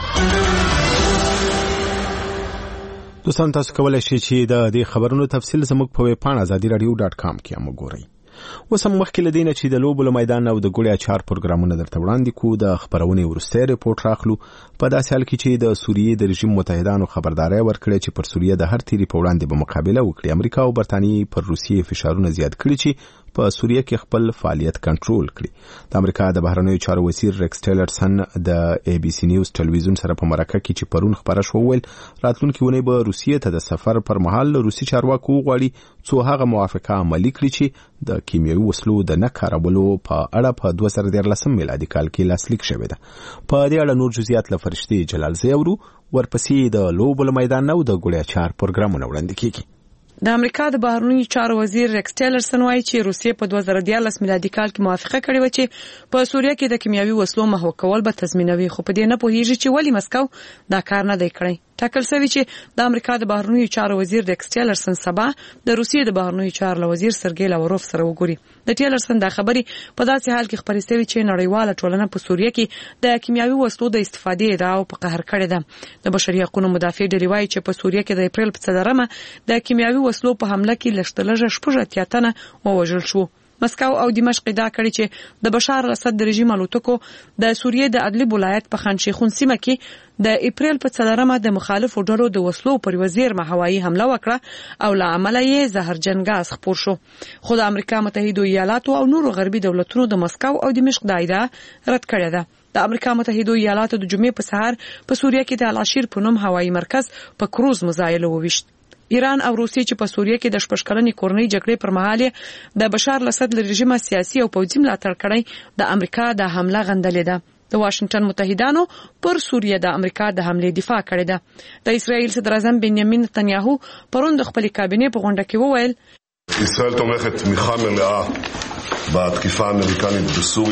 دوستان تاسو کولای شئ چې د دې خبرونو تفصیل زموږ په ویب پاڼه آزادي رادیو ډاټ کام کې هم وګورئ. اوس هم مخکې له دې نه چې د لوبو له میدان او د ګوړې اچار پروګرامونه درته وړاندې کوو، د خبرونې وروستی ریپورټ راخلو. په داسې حال کې چې د سوریې د رژیم متحدانو خبرداری ورکړې چې پر سوریه د هر تیری په وړاندې به مقابله وکړي. امریکا او برتانیې پر روسیې فشارونه زیات کړي چې په سوریه کې خپل فعالیت کنټرول کړي. د امریکا د بهرنیو چارو وزیر ریکس ټیلرسن د ای بي سي نیوز ټلویزیون سره په مرکه کې چې پرون خبره شو ویل راتلونکي ونې به روسیې ته د سفر پر مهال روسي چارواکو غواړي څو هغه موافقه عملي کړي چې د کیمیاوي وسلو د نه کارولو په اړه په دوه زره دیارلسم میلادي کال کې لاسلیک شوې ده. په دې اړه نور جزئیات له فرشتي جلال زیورو ورپسې د لوبو له میدان او د ګوړې اچار پروګرامونه وړاندې کیږي. د امریکا د بهرنیو چارو وزیر ریکس ټیلرسن وایي چې روسیې په دوه زره دیارلس میلادي کال کې موافقه کړې و چې په سوریه کې د کیمیاوي وسلو محو کول به تضمینوي، خو په دې نه پوهیږي چې ولې مسکو دا کار نه دی کړی. ټاکل شوی چې د امریکا د بهرنیو چارو وزیر ریکس ټیلرسن سبا د روسیې د بهرنیو چارو وزیر سرګی لاوروف سره وګوري. د ټیلرسن دا خبرې په داسې حال کې خبرې شوې چې نړیواله ټولنه په سوریه کې د کیمیاوي وسلو د استفادې ادعا په قهر کړې ده. د بشري حقوقو مدافع ډلې وایي چې په سوریه کې د اپریل په څلورمه د کیمیاوي وسلو په حمله کې لږترلږه شپږ اتیا تنه ووژل شو. مسکو او دمشق دا کړي چې د بشار الاسد د رژیم الوتکو د سوریې د ادلب ولایت په خان شیخون سیمه کې د اپریل په څلورمه د مخالفو ډلو د وسلو پر وزیر هوایي حمله وکړه او له امله یې زهرجن غاز خپور شو. خو د امریکا متحده ایالاتو او نورو غربي دولتونو د مسکو او دمشق دا ادعا رد کړې ده. د امریکا متحده ایالاتو د جمعې په سهار په سوریه کې د العشیر په نوم هوایي مرکز په کروز مزایله وویشت. ایران او روسیې چې په سوریه کې د شپږ کلنې کورنۍ جګړې پر مهال د بشار الاسد له رژیم سیاسي او پوځي ملاتړ کړی د امریکا د حمله غندلې ده. د واشنگټن متحدانو پر سوریه د امریکا د حملې دفاع کړې ده. د اسرائیل صدر اعظم بنیامین نتنیاهو پرون د خپل کابینې په غونډه کې وویل ישראל תומכת תמיכה מלאה בתקיפה האמריקנית בסוריה.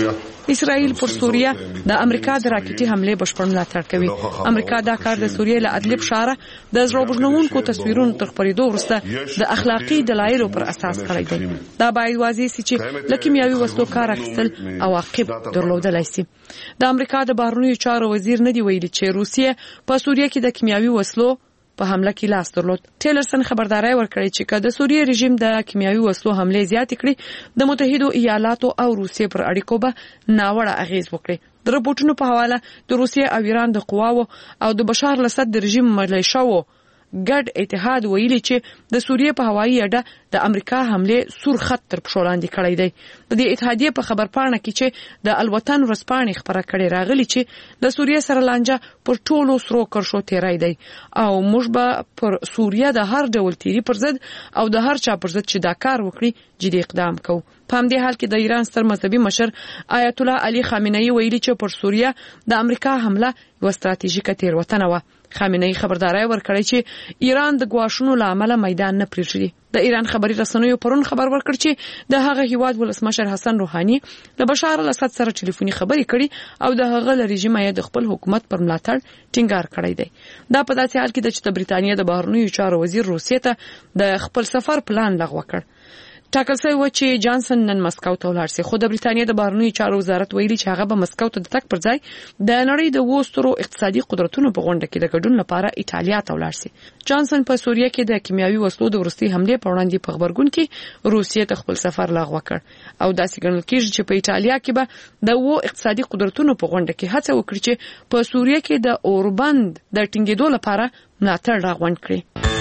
اسرائیل پر سوریه د امریکا د راکټي حمله بشپړ ملاتړ کوي. امریکا دا کار د سوریې له ادلب شاره د زړه وژنونکو تصویرونو تر خپرېدو وروسته د اخلاقی دلایلو پر اساس کړی دی. دا باید واضح سي چې له کیمیاوي وسلو کار اخیستل عواقب درلودلای شي. د امریکا د بهرنیو چارو وزیر نه دی ویلي چې روسیه په سوریه کې د کیمیاوي وسلو په حمله کې لاس درلود. ټیلرسن خبرداري ورکړې چې که د سوریې رژیم د کیمیاوي وسلو حمله زیاتې کړي د متحده ایالاتو او روسیې پر اړیکو به ناوړه اغیز وکړي. د رپورټونو په حواله د روسیې او ایران د قواو او د بشار الاسد د رژیم ملیشاو ګډ اتحاد ویلي چې د سوریې په هوایي اډه د امریکا حمله سور خط تر پښو لاندې کړی دی. د دې اتحادیې په خبرپاڼه کې چې د الوطن ورځپاڼې خبره کړې راغلي چې د سوریې سره لانجه پر ټولو سرو کرښو تیری دی او موږ به پر سوریه د هر ډول تیری پر ضد او د هر چا پر ضد چې دا کار وکړي جدي اقدام کوو. په همدې حال کې د ایران ستر مذهبي مشر آیت الله علي خامنه‌ای ویلي چې پر سوریه د امریکا حمله یو ستراتیژیکه تېروتنه وه. خامنه‌ای خبرداري ورکړی چې ایران د ګواښونو له امله میدان نه پرېږدي. د ایران خبري رسنیو پرون خبر ورکړ چې د هغه هیواد ولسمشر حسن روحاني د بشار الاسد سره ټلیفوني خبرې کړي او د هغه له رژیم یې د خپل حکومت پر ملاتړ ټینګار کړی دی. دا په داسې حال کې ده چې د بریتانیا د بهرنیو چارو وزیر روسیې ته د خپل سفر پلان لغوه کړ. ټاکل شوی و چې جانسن نن مسکو ته ولاړ شي، خو د بریتانیا د بهرنیو چارو وزارت ویلي چې هغه به مسکو ته د تګ پر ځای د نړۍ د وسترو اقتصادي قدرتونو په غونډه کې د ګډون لپاره ایټالیا ته ولاړ شي. جانسن په سوریه کې د کیمیاوي وسلو د وروستي حمله په وړاندې په خبرګون کې روسیې ته خپل سفر لغوه کړ او داسې ګڼل کېږي چې په ایټالیا کې به د وو اقتصادي قدرتونو په غونډه کې هڅه وکړي چې په سوریه کې د اوربند د ټینګېدو لپاره ملاتړ راغونډ کړي.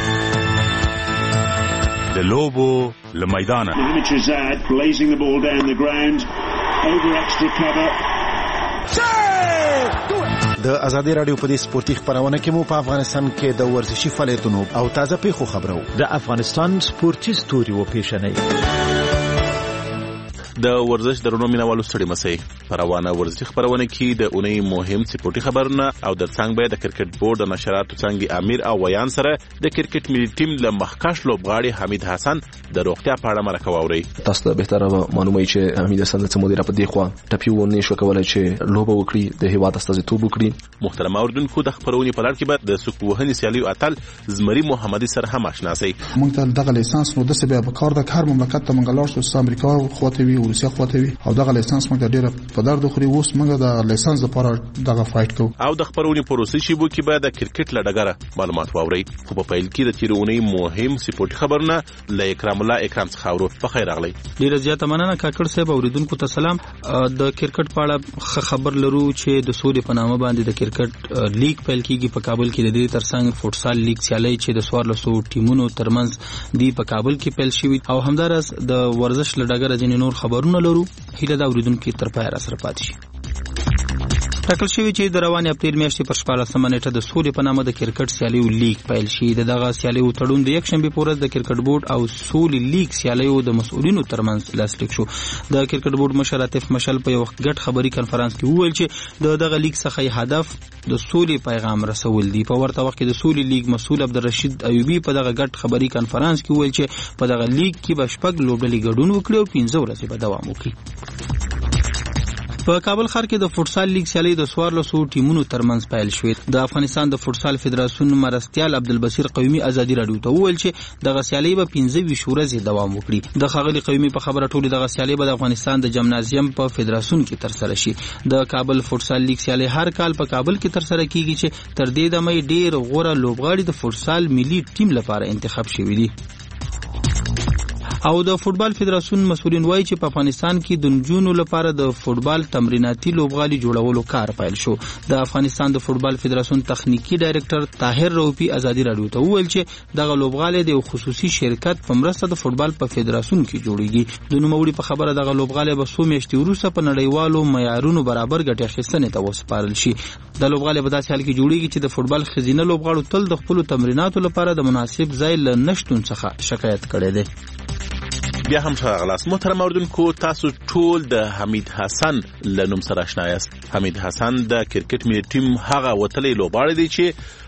د لوبو له میدانه د ازادي رادیو په دې سپورتي خبرونه کې مو په افغانستان کې د ورزشي فعالیتونو او تازه پیښو خبرو د افغانستان سپورتي ستوري و پیښنې د ورزش درونو مینوالو ستړي مسئ په روانه ورزشي خبرونه کې د اونۍ مهم سپورتي خبرونه او د څنګه به د کرکټ بورډ د نشراتو څنګه امیر او ویان سره د کرکټ ملي ټیم له مخکښ لوبغاړي حمید حسن د روغتیا په اړه مرکه واوري. تاسو ته بهتره معلومه چې حمید حسن د مدیر په دی خو ټپي ونه شو کولای چې لوبه وکړي د هیواد استازیتوب وکړي. محترم اوردونکو د خبرونې په لړ کې به د سکوهني سیالیو اتل زمری محمدي سره هم آشنا سي. موږ ته دغه لیسانس نو د سبب په کار د کار مملکت ته منګلار شو امریکا خواته وی روسیا خواته وی او دغه لیسانس موږ ډیره په درد خوري اوس موږ د لیسانس لپاره دغه فایټ کوو. او د خبرونې پروسې شی بو کې به د کرکټ لړګره معلومات واوري. خو په پیل کې د تیرونی مهم سپورت خبرونه ل اکرام الله اکرام څخاورو په خیر اغلی. ډیره زیاته مننه کاکړ صاحب اوریدونکو ته سلام. د کرکټ په اړه خبر لرو چې د سولې په نامه باندې د کرکټ لیگ پیل کیږي په کابل کې. د دې ترڅنګ فوټسال لیگ سیالي چې د سوار لسو ټیمونو ترمنځ دی په کابل کې پیل شوی او همدارس د ورزش لړګره ځینې نور خبرونه لرو. هیله دا اوریدونکو تر پای را سره پاتې شي. ټاکل شوی چې د روانې اپریل میاشتې پر شپاړلسمه نیټه د سولې په نامه د کرکټ سیالیو لیگ پیل شي. د دغه سیالیو تړون د یک شنبې په ورځ د کرکټ بورډ او سولې لیگ سیالیو د مسؤلینو ترمنځ لاسلیک شو. د کرکټ بورډ مشر عاطف مشل په یو ګډ خبري کانفرنس کې وویل چې د دغه لیگ څخه هدف د سولې پیغام رسول دی. په ورته وخت کې د سولې لیگ مسؤل عبدالرشید ایوبی په دغه ګډ خبري کانفرنس کې وویل چې په دغه لیگ کې به شپږ لوبډلې ګډون وکړي او پنځه ورځې به دوام وکړي. په کابل ښار کې د فوټسال لیگ سیالي د سوارلسو ټیمونو ترمنځ پیل شوې. د افغانستان د فوټسال فدراسیون مرستیال عبدالبصیر قومي ازادي رادیو ته وویل چې دغه سیالي به پنځه ویشت ورځې دوام وکړي. د ښاغلي قومي په خبره ټولې دغه سیالي به د افغانستان د جمنازیم په فدراسیون کې ترسره شي. د کابل فوټسال لیگ سیالي هر کال په کابل کې ترسره کیږي چې تر دې دمه ډیر غوره لوبغاړي د فوټسال ملي ټیم لپاره انتخاب شوي دي. او د فوټبال فدراسیون مسؤلین وایي چې په افغانستان کې د نجونو لپاره د فوټبال تمریناتي لوبغالي جوړولو کار پیل شو. د افغانستان د فوټبال فدراسیون تخنیکی ډایریکټر طاهر روپی ازادي رادیو ته وویل چې دغه لوبغالي د خصوصي شرکت په مرسته د فوټبال په فدراسیون کې جوړیږي. د نوموړي په خبره دغه لوبغالي به څو میاشتې وروسته په نړیوالو معیارونو برابر ګټه اخیستنې ته وسپارل شي. د لوبغالي په داسې حال کې جوړیږي چې د فوټبال خزینه لوبغاړو تل د خپل تمریناتو لپاره د مناسب ځای له نشټون څخه شکایت کړی دی. بیا هم ښاغلاست محترم اوردونکو، تاسو ټول د حمید حسن له نوم سره آشنا یاست. حمید حسن د کرکټ ملي ټیم هغه وتلی لوبغاړی دی چې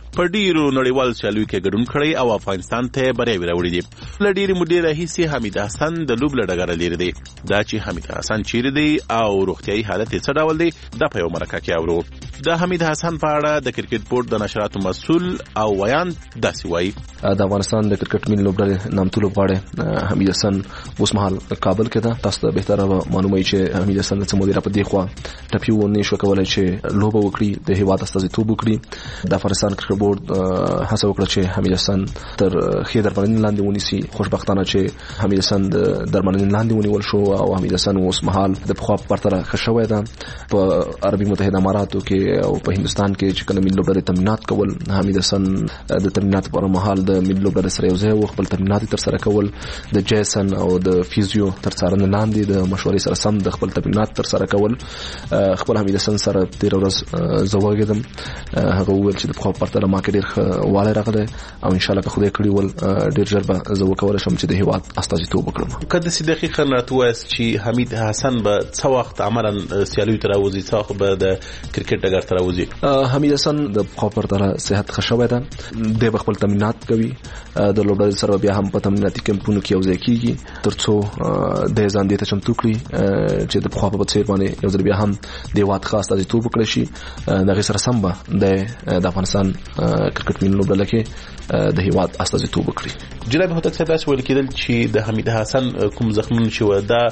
په ډیرو نړیوال سیالیو کې ګډون کړی او افغانستان ته بریاوې راوړي دي. له ډیرې مودې راهیسې حمید حسن د لوب له ډګره لرې دی. دا چې حمید حسن چیرې دی او روغتیایي حالت یې څه ډول دی دا په یو مرکه کې اورو. د حمید حسن په اړه د کرکټ بورډ د نشراتو مسؤل او ویان داسې وایي: د افغانستان د کرکټ ملي لوبډلې نامتو لوبغاړی حمید حسن اوس مهال کابل کې ده. تاسو ته بهتره معلومه چې حمید حسن څه موده په دې خوا ټپي و نه شو کولای چې لوبه وکړي، د هیواد استازیتوب وکړي. د افغانستان کرکټ بورډ هڅه وکړه چې حمید حسن تر ښې درملنې لاندې ونیسي. خوشبختانه چې حمید حسن د درملنې لاندې ونیول شو او حمید حسن اوس مهال د پخوا په پرتله ښه شوی ده. په عربي متحده اماراتو کې او په هندستان کې چې کله ملي لوبډلې تمرینات کول، حمید حسن د تمرینات پر مهال د ملي لوبډلې سره یو ځای و خپل تمرینات تر سره کول، د جیسن او د فیزیو تر څارنې لاندې د مشورې سره سم د خپل تمرینات تر سره کول. خپل حمید حسن سره تیر ورځ زه وغږېدم، هغه وویل چې د پخوا په پرتله ما کې ډېر ښه والی راغلی او انشاءالله که خدای کړي ول ډېر ژر به زه وکولی شم چې د هېواد استازیتوب وکړم. که داسې دقیقا راته ووایاست چې حمید حسن به څه وخت عملا سیالیو ته راوځي، څه وخت به د کرکټ ډګر ته راوځي؟ حمید حسن د پخوا په پرتله صحت ښه شوی ده. دی به خپل تمرینات کوي، د لوبډلې سره بیا هم په تمریناتي کمپونو کې یو ځای کېږي تر څو د ځان دې ته چمتو کړي چې د پخوا په څېر باندې یو ځل بیا هم د هېواد ښه استازیتوب وکړی شي. د هغې سره سم به د افغانستان کرکټ ملي لوبډله کې د هېواد استازیتوب وکړي. جناب هوتک صاحب، داسې ویل کېدل چې د حمید حسن کوم زخمونه چې وه دا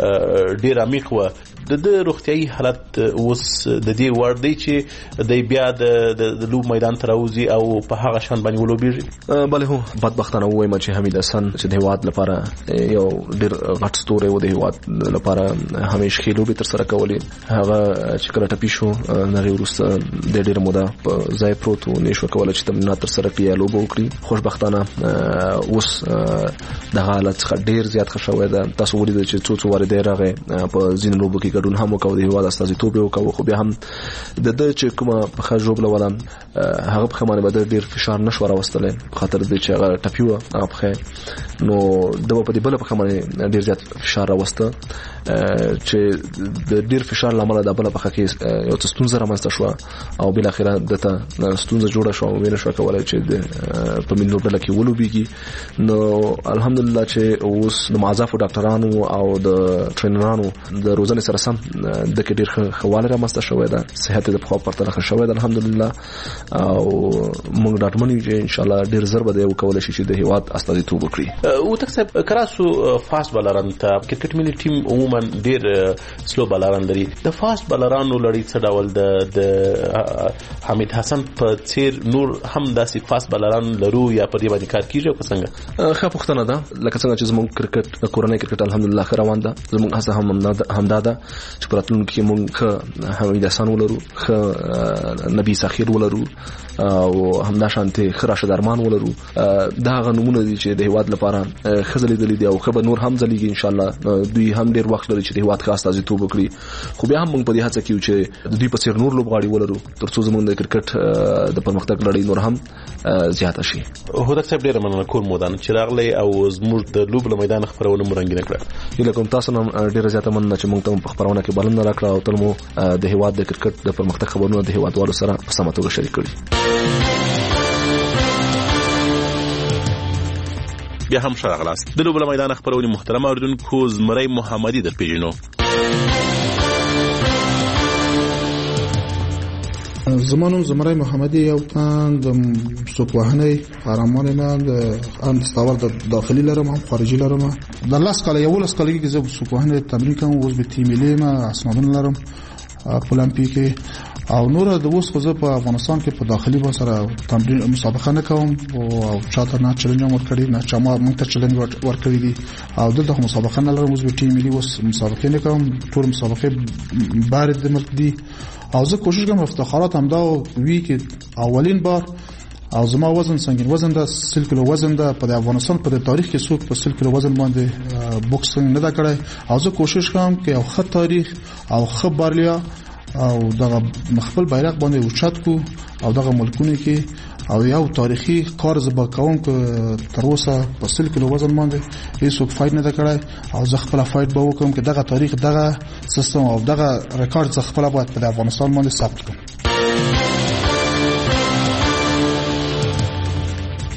ډېر عمیق وه. د د روغتیایي حالت اوس د دې وړ دی چې دی بیا د لوب میدان ته راوځي او په هغه شان باندې ولوبېږي؟ بلې هو بدبختانه ووایم چې حمید حسن چې د هېواد لپاره یو ډېر غټ ستوری و، د هېواد لپاره همیشه ښې لوبې ترسره کولې. هغه چې کله ټپي شو د هغې وروسته د ډېره موده په ځای پروت و، نه شو کولی چې تمرینات ترسره کړي یا لوبه وکړي. خوشبختانه اوس دغه حالت څخه ډېر زیات ښه شوی ده. تاسو ولیدل چې څو څو وارې دی راغی په ځینو لوبو کې ګډون هم وکړو، د هېواد استازیتوب یې وکړو، خو بیا هم د ده چې کومه پښه ژوبله وله هغه پښه باندې به د ډېر فشار نه شو راوستلی په خاطر د چې هغه ټپي وه هغه پښه، نو ده به په دې بله پښه باندې ډېر زیات فشار راوسته چې د ډېر فشار له امله د بله پښه کې یو څه ستونزه رامنځته شوه او بالاخره ده ته ستونزه جوړه شوه او ویې نه شوه کولی چې په ملي لوبډله کې ولوبېږي. نو الحمدلله چې اوس د معزافو ډاکټرانو او د ټرینرانو د روزنې سره سم د کې ډېر ښه والی رامنځته شوی ده. صحت یې د پخوا په پرتله ښه شوی ده الحمدلله او موږ ډاډمن یو چې انشاءالله ډېر ژر به دی وکولی شي چې د هېواد استازیتوب وکړي. هوتک صاحب، که راسو فاست بالران ته کرکټ ملي ټیم عموما ډېر سلو بالران لري. د فاست بالرانو لړۍ څه ډول د حمید حسن په څېر نور هم داسې فاست بالران لرو یا په دې باندې کار کېږي او که څنګه؟ ښه پوښتنه ده. لکه څنګه چې زموږ کرکټ د کورنۍ کرکټ الحمدلله ښه روان ده. زموږ هڅه هم همدا ده چې په راتلونکي کې موږ ښه حمید حسن ولرو، ښه نبي ساخیر ولرو او همدا شانتې ښه راشد ارمان ولرو. دا هغه نومونه دي چې د هېواد لپاره ښه ځلېدلي دي او ښه به نور هم ځلېږي انشاءالله. دوی هم ډېر وخت لري چې د هېواد ښه استازیتوب وکړي، خو بیا هم موږ په دې هڅه کې یو چې د دوی په څېر نور لوبغاړي ولرو تر څو زموږ د کرکټ د پرمختګ لړۍ نور هم زیاته شي. هوتک صاحب، ډېره مننه کور مودان چې راغلی او زموږ د لوب له میدان خپرونه مو رنګینه کړه. هیله کوم تاسو نه ډېره زیاته مننه چې موږ ته په خپرونه کې بلنه راکړه او تل مو د هېواد د کرکټ د پرمختګ خبرونه د هېوادوالو سره په سمه توګه شریک کړي. بیا هم ښه راغلاست. د لوب له میدان خپرونې محترم اورېدونکو، زمری محمدي در پېژنو. زما نوم زمری محمدي، یو تن د څوکوهنې قهرمان نه د ان دستاور د داخلي لرم هم خارجي لرم. د لاس کاله یولس کالګي کې زه څوکوهنې تمرین کوم. اوس به تیم ملي ما اسنادونه لرم په اولمپیک او نور د اوس خو زه په افغانستان کې په داخلي با سره تمرین مسابقه نه کوم او چاته نه چیلنج هم ورکړی نه چا ما مونږ ته چیلنج ورکړی دي او دلته مسابقه نه لرم. اوس به ټیم ملي اوس مسابقه نه کوم. ټول مسابقه بار د ملک دي او زه کوشش کوم افتخارات هم دا وی کې اولین بار او زما وزن سنگین وزن ده سل کیلو وزن ده په افغانستان په تاریخ کې څوک په سل کیلو وزن باندې بوکسینګ نه دا کړی او زه کوشش کوم چې یو ښه تاریخ او ښه بارلیا او دغه خپل بیرغ باندې اوچت کو او دغه ملکونه کې او یو تاریخي کار زبا کوم چې تر اوسه په سل کیلو وزن باندې هیڅوک فایټ نه کړی او زه خپل فایټ به وکم چې دغه تاریخ دغه سیستم او دغه ریکارډ زه خپل باید په افغانستان باندې ثبت کړم.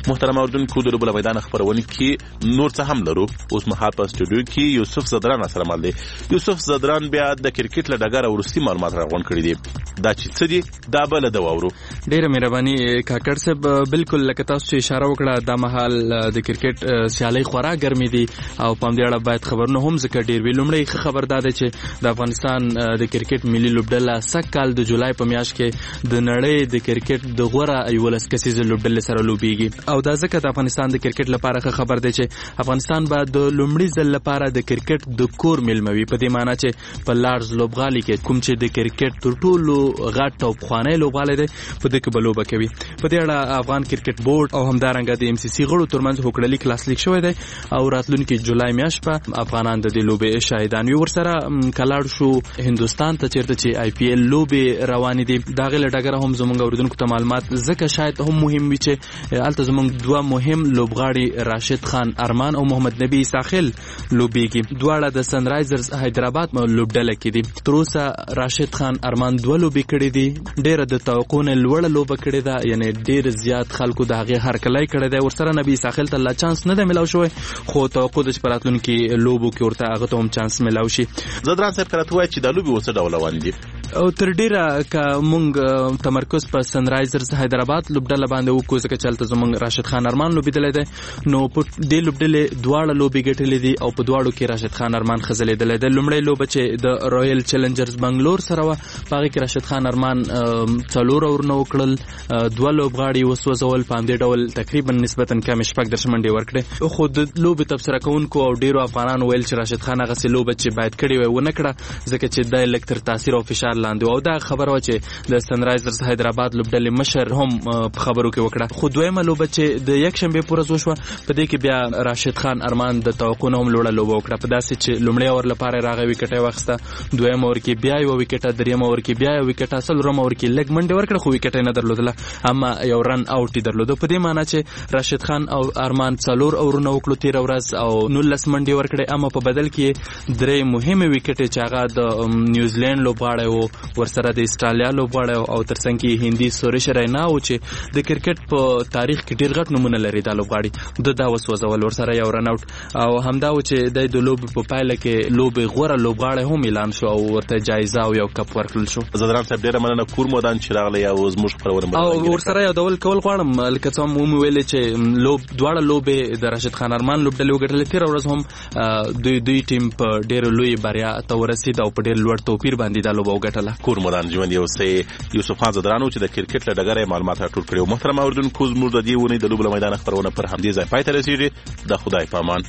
محترم اوردونکو د لوبو له میدان خبرونه کې نور څه هم لرو. اوس مهال په سټوډیو کې یوسف زدران سره مل دی. یوسف زدران بیا د کرکټ له ډګره ورستي معلومات راغونډ کړي دي. دا چې څه دي دا بل د واورو. ډیره مهرباني کاکړ صاحب، بالکل لکه تاسو چې اشاره وکړه د مهال د کرکټ سیالي خورا ګرمي دي او په دې اړه باید خبرونه هم ذکر ډیر وی. لومړی خبر دا ده چې د افغانستان د کرکټ ملي لوبډله سږ کال د جولای په میاشت کې د نړۍ د کرکټ د غوره ایولس کسیزه لوبډلې سره لوبېږي او دا ځکه د افغانستان د کرکټ لپاره ښه خبر دی چې افغانستان به د لومړي ځل لپاره د کرکټ د کور میلموي، په دې معنی چې په لارډز لوبغالي کې کوم چې د کرکټ تر ټولو غټ او پخوانی لوبغالی دی په دې کې به لوبه کوي. په دې اړه افغان کرکټ بورډ او همدارنګه د ام سی سی غړو ترمنځ هوکړلیک لاسلیک شوی دی او راتلونکي جولای میاشت په افغانان د دې لوبې شاهدان وي. ورسره کلاړ شو هندوستان ته چیرته چې آی پی ایل لوبې روانې دي. دا غل ډګر هم زمونږ اوردونکو ته معلومات ځکه شاید هم مهم وي چې الته زمونږ دوه مهم لوبغاړي راشد خان ارمان او محمد نبی ساحل لوبېږي. دواړه د سن رایزرز حیدرآباد لوبډله کې دي. تر اوسه راشد خان ارمان دوه لوبې کړې دي، ډېره د توقع نه لوړه لوبه کړې ده، یعنی ډېر زیات خلکو د هغې هرکلی کړی دی. ورسره نبی ساحل ته لا چانس نه دی ملاو شوی، خو توقع ده چې په راتلونکي لوبو کې ورته هغه ته هم چانس ملاو شي. زدران صاحب کله وایي چې دا لوبې اوس ډول روان دي او تر ډیره که مونږ تمرکز په سن رایزرز حیدرآباد لوبډله باندې وکړو ځکه چې هلته زمونږ راشد خان ارمان لوبېدلی دی، نو په دې لوبډلې دواړه لوبې ګټلې دي او په دواړو کې راشد خان ارمان ښه ځلېدلی دی. لومړۍ لوبه چې د رویل چیلنجرز بنګلور سره وه په هغې کې راشد خان ارمان څلور اورونه وکړل، دوه لوبغاړي وسوځول، په همدې ډول تقریبا نسبتا کمې شپږ دېرش منډې ورکړې. خو د لوبې تبصره کوونکو او ډېرو افغانانو ویل چې راشد خان هغسې لوبه چې باید کړې وی ونه کړه ځکه چې دی لږ تر تاثیر او فشار لاندې و او دا خبره وه چې د سن رایزرز حیدرآباد لوبډلې مشر هم په خبرو کې وکړه. خو دویمه لوبه چې د یکشنبې په ورځ وشوه په دې کې بیا راشد خان ارمان د توقع نه هم لوړه لوبه وکړه، په داسې چې لومړی اور لپاره یې راغی ویکټ یې واخیسته، دویم اور کې بیا یوه ویکټه، درېیم اور کې بیا یوه ویکټه، څلورم اور کې لږ منډې ورکړه خو ویکټ یې نه درلودله، اما یو رن آوټ یې درلوده. په دې معنی چې راشد خان او ارمان څلور اورونه وکړو تېره ورځ او نولس منډې ورکړې، اما په بدل کې درې مهمې ویکټې چې هغه د نیوزیلینډ لوبغاړی و، ورسره د اسټرالیا لوبغاړی او ترڅنګ کې هندي سوریش رینا و چې د کرکټ په تاریخ کې ډېر غټ نومونه لري دا لوبغاړي، د دا وسوځول، ورسره یو رن آوټ او همدا و چې د د لوبې په پایله کې لوبې غوره لوبغاړی هم اعلان شو او ورته جایزه او یو کپ ورکړل شو. زدران صاحب ډېره مننه کور مودان چې راغلی او زموږ خپرونه او ورسره یو ډول کول غواړم لکه څه هم ومې ویلې چې لوب دواړه لوبې د راشد خان ارمان لوبډلې وګټلې. تېره ورځ هم دوی دوی ټیم په ډېرو لوی بریا ته ورسېد او په ډېر لوړ توپیر باندې دا لوبه وګټله. کور مودان ژوند یو سې یوسف خان زدران چې د کرکټ له ډګره معلومات راټول کړي. محترم اوردونکو زموږ د دې اونۍ د لوبو له میدانه خپرونه پر همدې ځای پای ته رسېږي. د خدای په امان.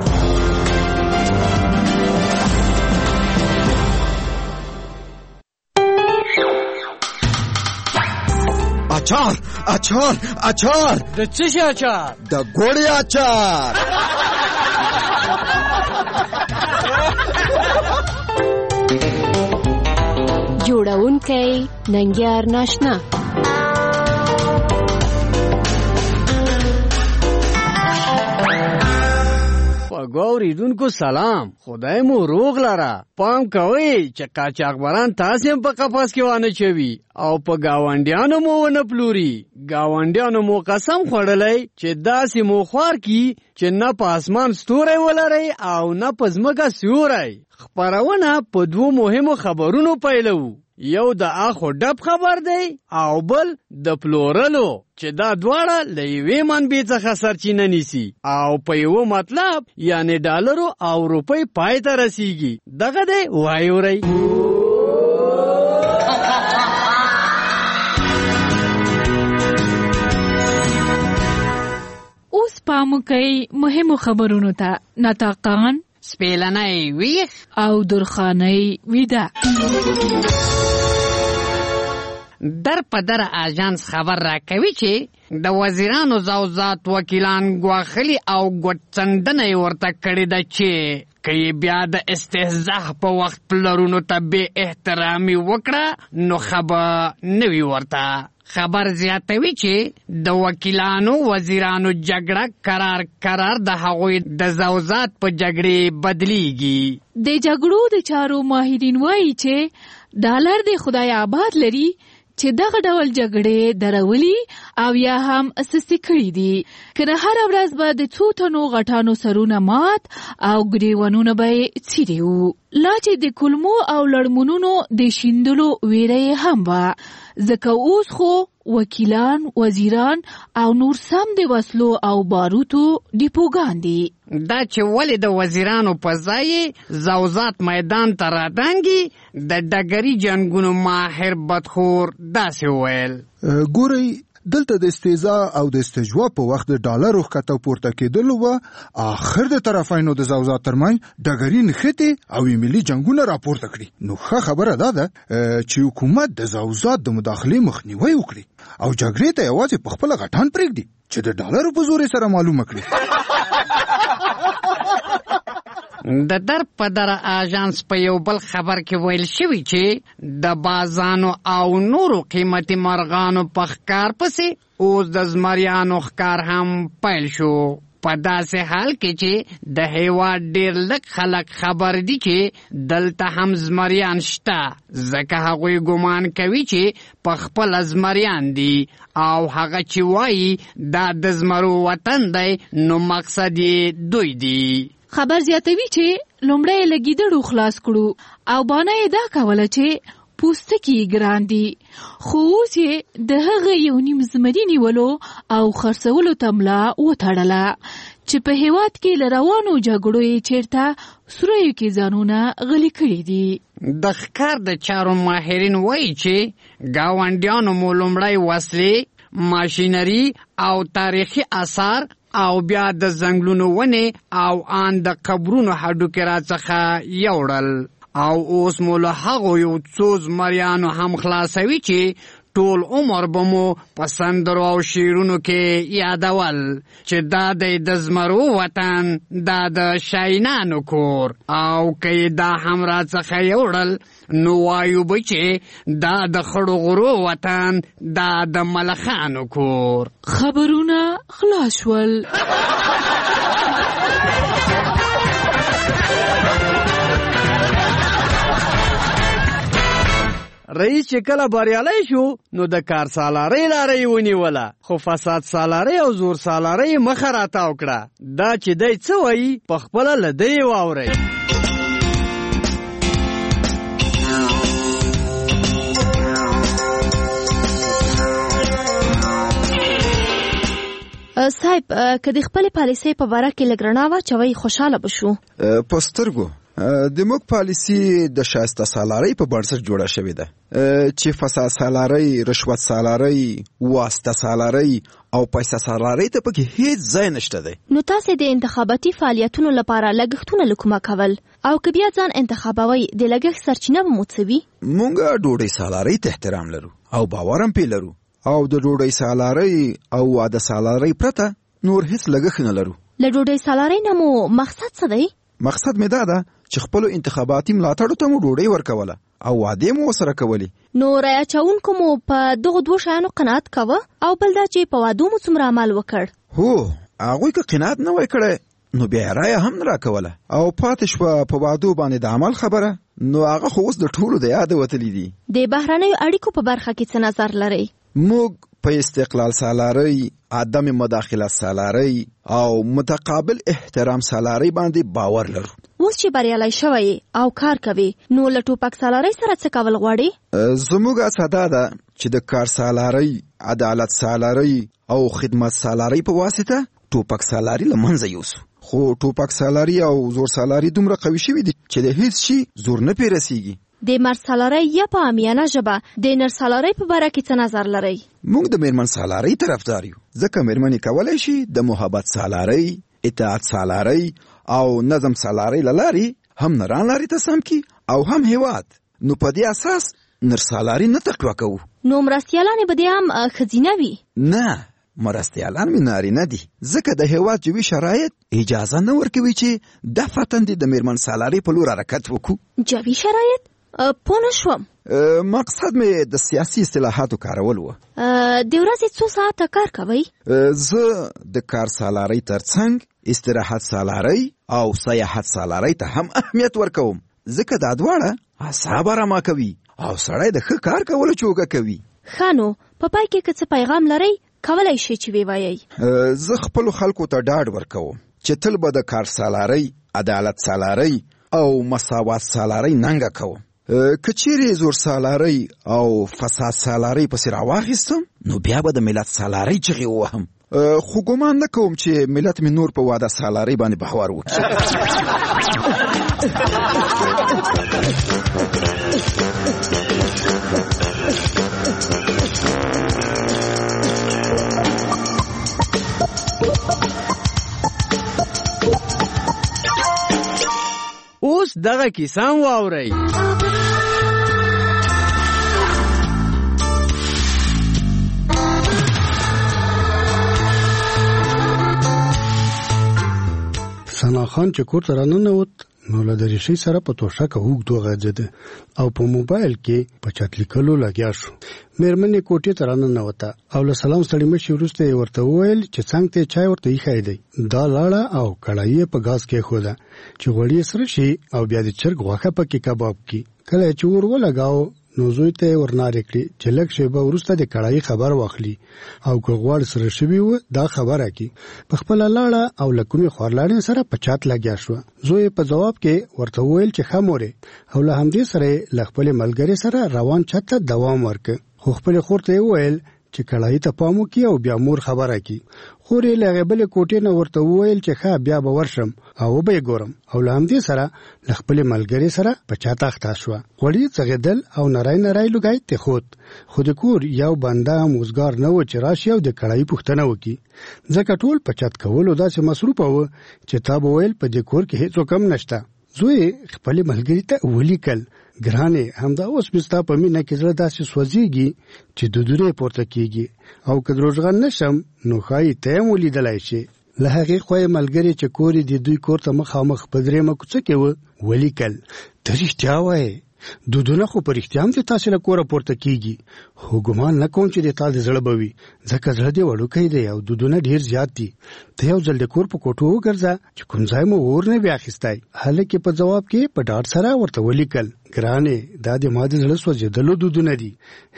اچار اچار اچار د څه شي اچار؟ د ګوړې اچار. جوړونکی ننګیار ناشنا. اوریدونکو سلام، خدای مو روغ لره. پام کوئ چې قاچاقبران تاسې هم په قفس کې وانه چوي او په ګاونډیانو مو ونه پلوري. ګاونډیانو مو قسم خوړلی چې داسې مو خوار کی چې نه په اسمان ستوری ولرئ او نه په ځمکه سیوری. خپرونه په دوو مهمو خبرونو پیلو، یو د اخو ډب خبر دی او بل د پلورلو چې دا دواړه له یوې منبع څخه سرچینه نیسي او په یوه مطلب یعنی ډالرو او روپۍ پای ته رسیږي. دغه دی وایورئ. اوس پام وکئ مهمو خبرونو ته. نطاقان، سپیلنی ویښ او درخانۍ ویده. در په در آژانس خبر را کوي چې د وزیرانو زوزات وکیلان ګواښلي او ګوتڅنډنه یې ورته کړې ده چې که یې بیا د استهزاء په وخت پلرونو ته بې احترامي وکړه نو ښه به نه وي ورته. خبر زیاتوي چې د وکیلانو وزیرانو جګړه قرار قرار د هغوی د زوزات په جګړې بدلیږي. د جګړو د چارو ماهرین وایي چې ډالر د خدای آباد لري چې دغه ډول جګړې درولي او یا هم اساسي کړي دي. کنه هر ورځ به د څو تنو غټانو سرونه مات او ګریوانونه به څیري وو. لا چې د کلمو او لړمونونو د شیندلو ویره هم وه، ځکه اوس خو وکیلان، وزیران او نور سم د وسلو او باروتو ډیپوګان دي. دا چې ولې د وزیرانو په ځای زوزات میدان ته راتانګي، د ډګري جنګونو ماهر بدخور داسې وویل. ګورئ دلته د استهزاء او د استجواب په وخت د ډالرو ښکته پورته کېدلو و آخر د طرفینو د زوزات ترمنځ ډګري نښتې او ملي جنګونه راپورته کړي. نو ښه خبره دا ده چې حکومت د زوزات د مداخلې مخنیوی وکړي او جګړې ته یوازې په خپله غټان پرېږدي چې د ډالرو په زور سره معلومه کړي. د درب په دره آژانس په یو بل خبر کې ویل شوي چې د بازانو او نورو قیمتي مرغانو په ښکار پسې اوس د زمریانو ښکار هم پیل شو، په داسې حال کې چې د هیواد ډیر لږ خلک خبر دي چې دلته هم زمریان شته، ځکه هغوی ګمان کوي چې په خپل زمریان دي او هغه چې وایي دا د زمرو وطن دی نو مقصد یې دوی دي. خبر زیاتوي چې لومړی له ګیدړو خلاص کړو او بانه یې دا کوله چې پوستکی ګران دي، خو اوس یې د هغه یو نیم زمري نیولو او خرڅولو تمله وتړله چې په هیواد کې له روانو جګړو یې چیرته سوریو کې ځانونه غلي کړي دي. د ښکار د چارو ماهرین وایي چې ګاونډیانو مو لومړی وسلې، ماشینري او تاریخي آثار او بیا د ځنګلونو ونې او ان د قبرونو هډوکې راڅخه یوړل او اوس مو له هغو یو څو زمریانو هم خلاصوي چې ټول عمر به مو په سندرو او شعرونو کې یادول چې دا دی د زمرو وطن، دا د شاینانو کور، او که یې دا هم راڅخه یوړل نو وایو به چې دا د خړو غرو وطن، دا د ملخانو کور. خبرونه خلاص شول. رئیس چې کله بریالی شو نو د کار سالارۍ لاره یې ونیوله، خو فساد سالارۍ او زور سالارۍ یې مخه راتاو کړه. دا چې دی څه وایي په خپله له ده یې واورئ. صاحب که د خپلې پالیسۍ په باره کې لږ رڼا واچوئ خوشحاله به شو. په سترګو د موږ پالیسي د شایسته سالارۍ په بنسټ جوړه شوې ده چې فساد سالارۍ، رشوت سالارۍ، واسطه سالارۍ او پیسه سالارۍ ته پکې هیڅ ځای نشته دی. نو تاسې د انتخاباتي فعالیتونو لپاره لګښتونه له کومه کول او که بیا ځان انتخابوئ د لګښت سرچینه به مو څه وي؟ موږ ډوډۍ سالارۍ ته احترام لرو او باور هم پې لرو او د ډوډۍ سالارۍ او واده سالارۍ پرته نور هیڅ لګښت نه لرو. له ډوډۍ سالارۍ نه مو مقصد څه دی؟ مقصد مې دا ده چې خپلو انتخاباتي ملاتړو ته مو ډوډۍ ورکوله او وعدې مو ورسره کولې. نو رایه اچوونکو مو په دغو دوو شیانو قناعت کوه او بل دا چې په وعدو مو څومره عمل وکړ؟ هو هغوی که قناعت نه وای کړی نو بیا رایه هم نه راکوله او پاتې شوه په وعدو باندې د عمل خبره، نو هغه خو اوس د ټولو د یاده وتلي دي. د بهرنیو اړیکو په برخه کې څه نظر لرئ؟ موږ په استقلال سالارۍ، عدم مداخله سالارۍ او متقابل احترام سالارۍ باندې باور لرو. اوس چې بریالی شوی او کار کوي نو له ټوپک سالارۍ سره څه کول غواړي؟ زموږ هڅه دا ده چې د کار سالارۍ، عدالت سالارۍ او خدمت سالارۍ په واسطه ټوپک سالاري له منځه یوسو. خو ټوپک سالاري او زور سالاري دومره قوي شوي دي چې د هیڅ شي زور نه پرې رسیږي. د مرد سالارۍ یا په عامیانه ژبه د نر سالارۍ په باره کې څه نظر لرئ؟ موږ د میرمن سالارۍ طرفدار یو، ځکه میرمنې کولی شي د محبت سالارۍ، اطاعت سالارۍ او نظم سالارۍ له لارې هم نران لارې ته سم کی او هم هیواد. نو په دې اساس نر سالاري نه تقویه کوو. نو مرستیالانې به دې هم ښځینه وي؟ نه، مرستیالان مې نارینه دي، ځکه د هیواد جوي شرایط اجازه نه ورکوي چې دفعتاً د میرمن سالارۍ په لور حرکت وکړو. جوي شرایط؟ پوه نه شوم. مقصد مې د سیاسي اصطلاحاتو کارول و. د ورځې څو ساعته کار کوئ؟ زه د کار سالارۍ ترڅنګ استراحت سالارۍ او سیاحت سالارۍ ته هم اهمیت ورکوم، ځکه دا دواړه اعصاب آرامه کوي او سړی د ښه کار کولو چوکه کوي. خانو په پای کې که څه پیغام لرئ کولای شئ چې ووایئ. زه خپلو خلکو ته ډاډ ورکوم چې تل به د کار سالارۍ، عدالت سالارۍ او مساوات سالارۍ ننګه کوم. که چیرې زور سالارۍ او فساد سالارۍ پسې راواخیستم نو بیا به د ملت سالارۍ چغې ووهم، خو ګمان نه کوم چې ملت مې نور په واده سالارۍ باندې بهوار وکړي. اوس دغه کیسه واورئ. ثنا خان چې کور ته راننوت نو له دریشۍ سره په توشکه اوږد وغځېده او په موبایل کې په چت لیکلو لګیا شو. مېرمنې کوټې ته راننوته او له سلام ستړي مشي وروسته یې ورته وویل چې څنګ ته چای ورته ایښی دی. دا لاړه او کړایي یې په ګاز کېښوده چې غوړي یې سره شي او بیا د چرګ غوښه پکې کباب کړي. کله چې ور ولګاو نو زوی ته یې ورنارې کړې چې لږ شېبه وروسته د کړایي خبر واخلي او که غوړ سره شوي و دا خبره کړي. په خپله لاړه او له کومې خوارلاړې سره په چات لګیا شوه. زوی په جواب کې ورته وویل چې ښه مورې، او له همدې سره یې له خپلې ملګرې سره روان چت ته دوام ورکړ. خو خپلې خور ته یې وویل چې کړایي ته پام وکړي او بیا مور خبره کړي. خور یې له هغې بلې کوټې نه ورته وویل چې ښه بیا به ورشم او وبه یې ګورم، او له همدې سره له خپلې ملګرې سره په چات اخته شوه. غوړي ځغېدل او نری نری لوګی تېښود، خو د کور یو بنده هم وزګار نه و چې راشي او د کړایي پوښتنه وکړي، ځکه ټول په چت کولو داسې مصروفه و چې تا به ویل په دې کور کې هېڅوک هم نشته. زوی خپلې ملګري ته ولیکل ګرانې همدا اوس مې ستا په مینه کې زړه داسې سوځېږي چې دودونه یې پورته کېږي، او که دروغجن نه شم نو ښایي ته یې هم ولیدلی شې. له هغې خوا یې ملګري چې کور یې د دوی کور ته مخامخ په درېیمه کوڅه کې و ولیکل ته رښتیا وایې دودونه خو په رښتیا هم د تاسې له کوره پورته کېږي، خو ګمان نه کوم چې د تا د زړه به وي، ځکه زړه دې وړوکی دی او دودونه ډېر زیات دي. ته یو ځل د کور په کوټو وګرځه چې کوم ځای مو اور نه وي اخیستی. هلک یې په ځواب کې په ډاډ سره ورته ولیکل ګرانې دا د ما د زړه سوځېدلو دودونه دي،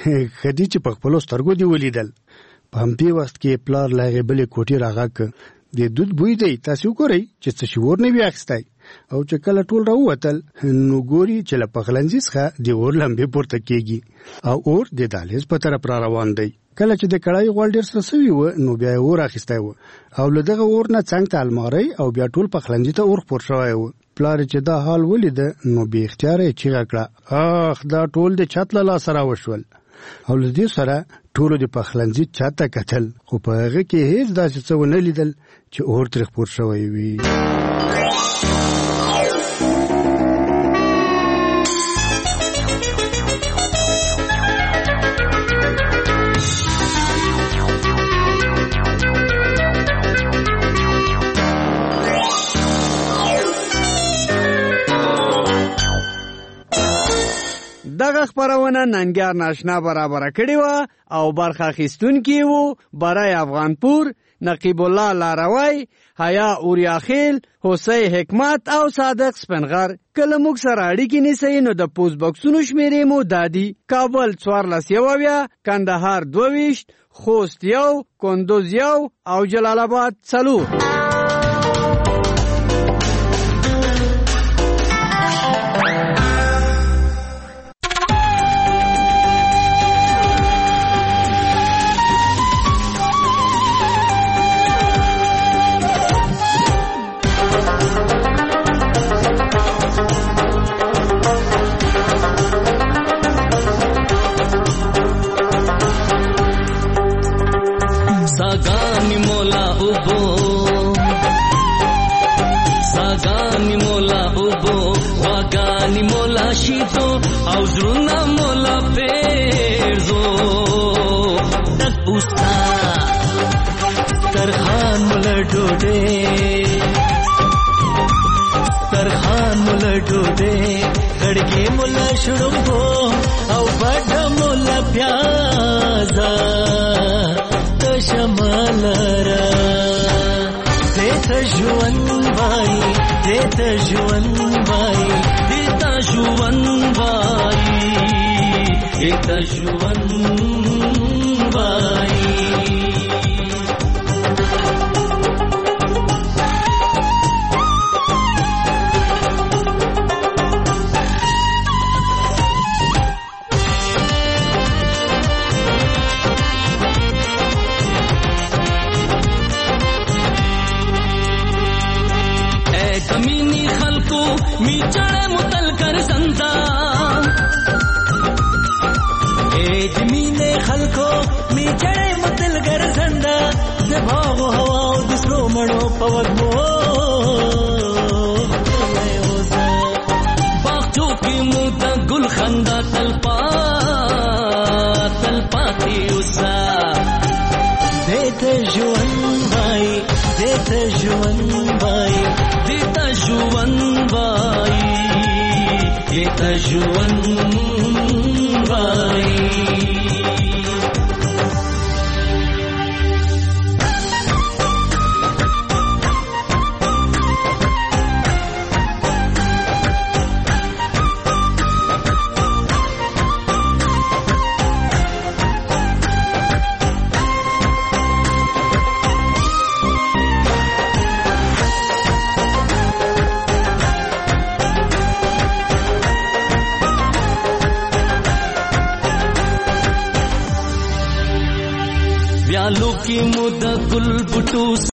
ښه دي چې په خپلو سترګو دې ولیدل. په همدې وخت کې پلار له هغې بلې کوټې راغږ کړ د دود بوی دی، تاسې وګورئ چې څه شي اور نه وي اخیستی. او چې کله ټول راووتل نو ګوري چې له پخلنځي څخه د اور لمبې پورته کېږي او اور د دهلیز په طرف را روان دی. کله چې د کړایي غوړ ډېر سره سوي و نو بیا یې اور اخیستی و او له دغه اور نه څنګ ته المارۍ او بیا ټول پخلنځي ته اور خپور شوی و. پلار چې دا حال ولیده نو بې اختیاره یې چیغه کړه اخ دا ټول د چت له لاسه راوشول. او له دې سره ټولو د پخلنځي چت ته کتل، خو په هغه کې هېڅ داسې څه ونه لیدل چې اور ترې خپور شوی وي. دغه خبرونه ننګیار ناشنا برابر کړی و او برخه اخیستونکي وو برای افغانپور، نقیب الله لاروی، حیا اوریاخیل، حسین حکمت او صادق سپنغر. کله موږ سره اړیکې نیسئ نو د پوسټ بکسونو شمیرې مو دادي: کابل څوارلس یوویا، کندهار دوه ویشت، خوست یو، کندوز یو او جلال آباد څلور. सागानी मोला उबो सागानी मोला उबो वागानी मोला शीतो आउजरुना मोला पेरजो तक उस्ता तरखान मोला डोडे तरखान मोला डोडे गड़गे मोला शुड़ुंगो औ बड़ा मोला प्याजा शमलरा देता जुवन बाई देता जुवन बाई देता जुवन बाई دیتا ژوند وای کمینی خلقو می چڑے متل کر زندہ اے جمینے خلقو می چڑے متل کر زندہ دباغ ہوا دسرو مڑو پوگو باغچو کی موتا گل خندہ تلپا تلپاتی اسا دیتا ژوند وای دیتا ژوند وای دیتا ژوند وای دیتا ژوند وای व्यालो की मुद गुल बुटू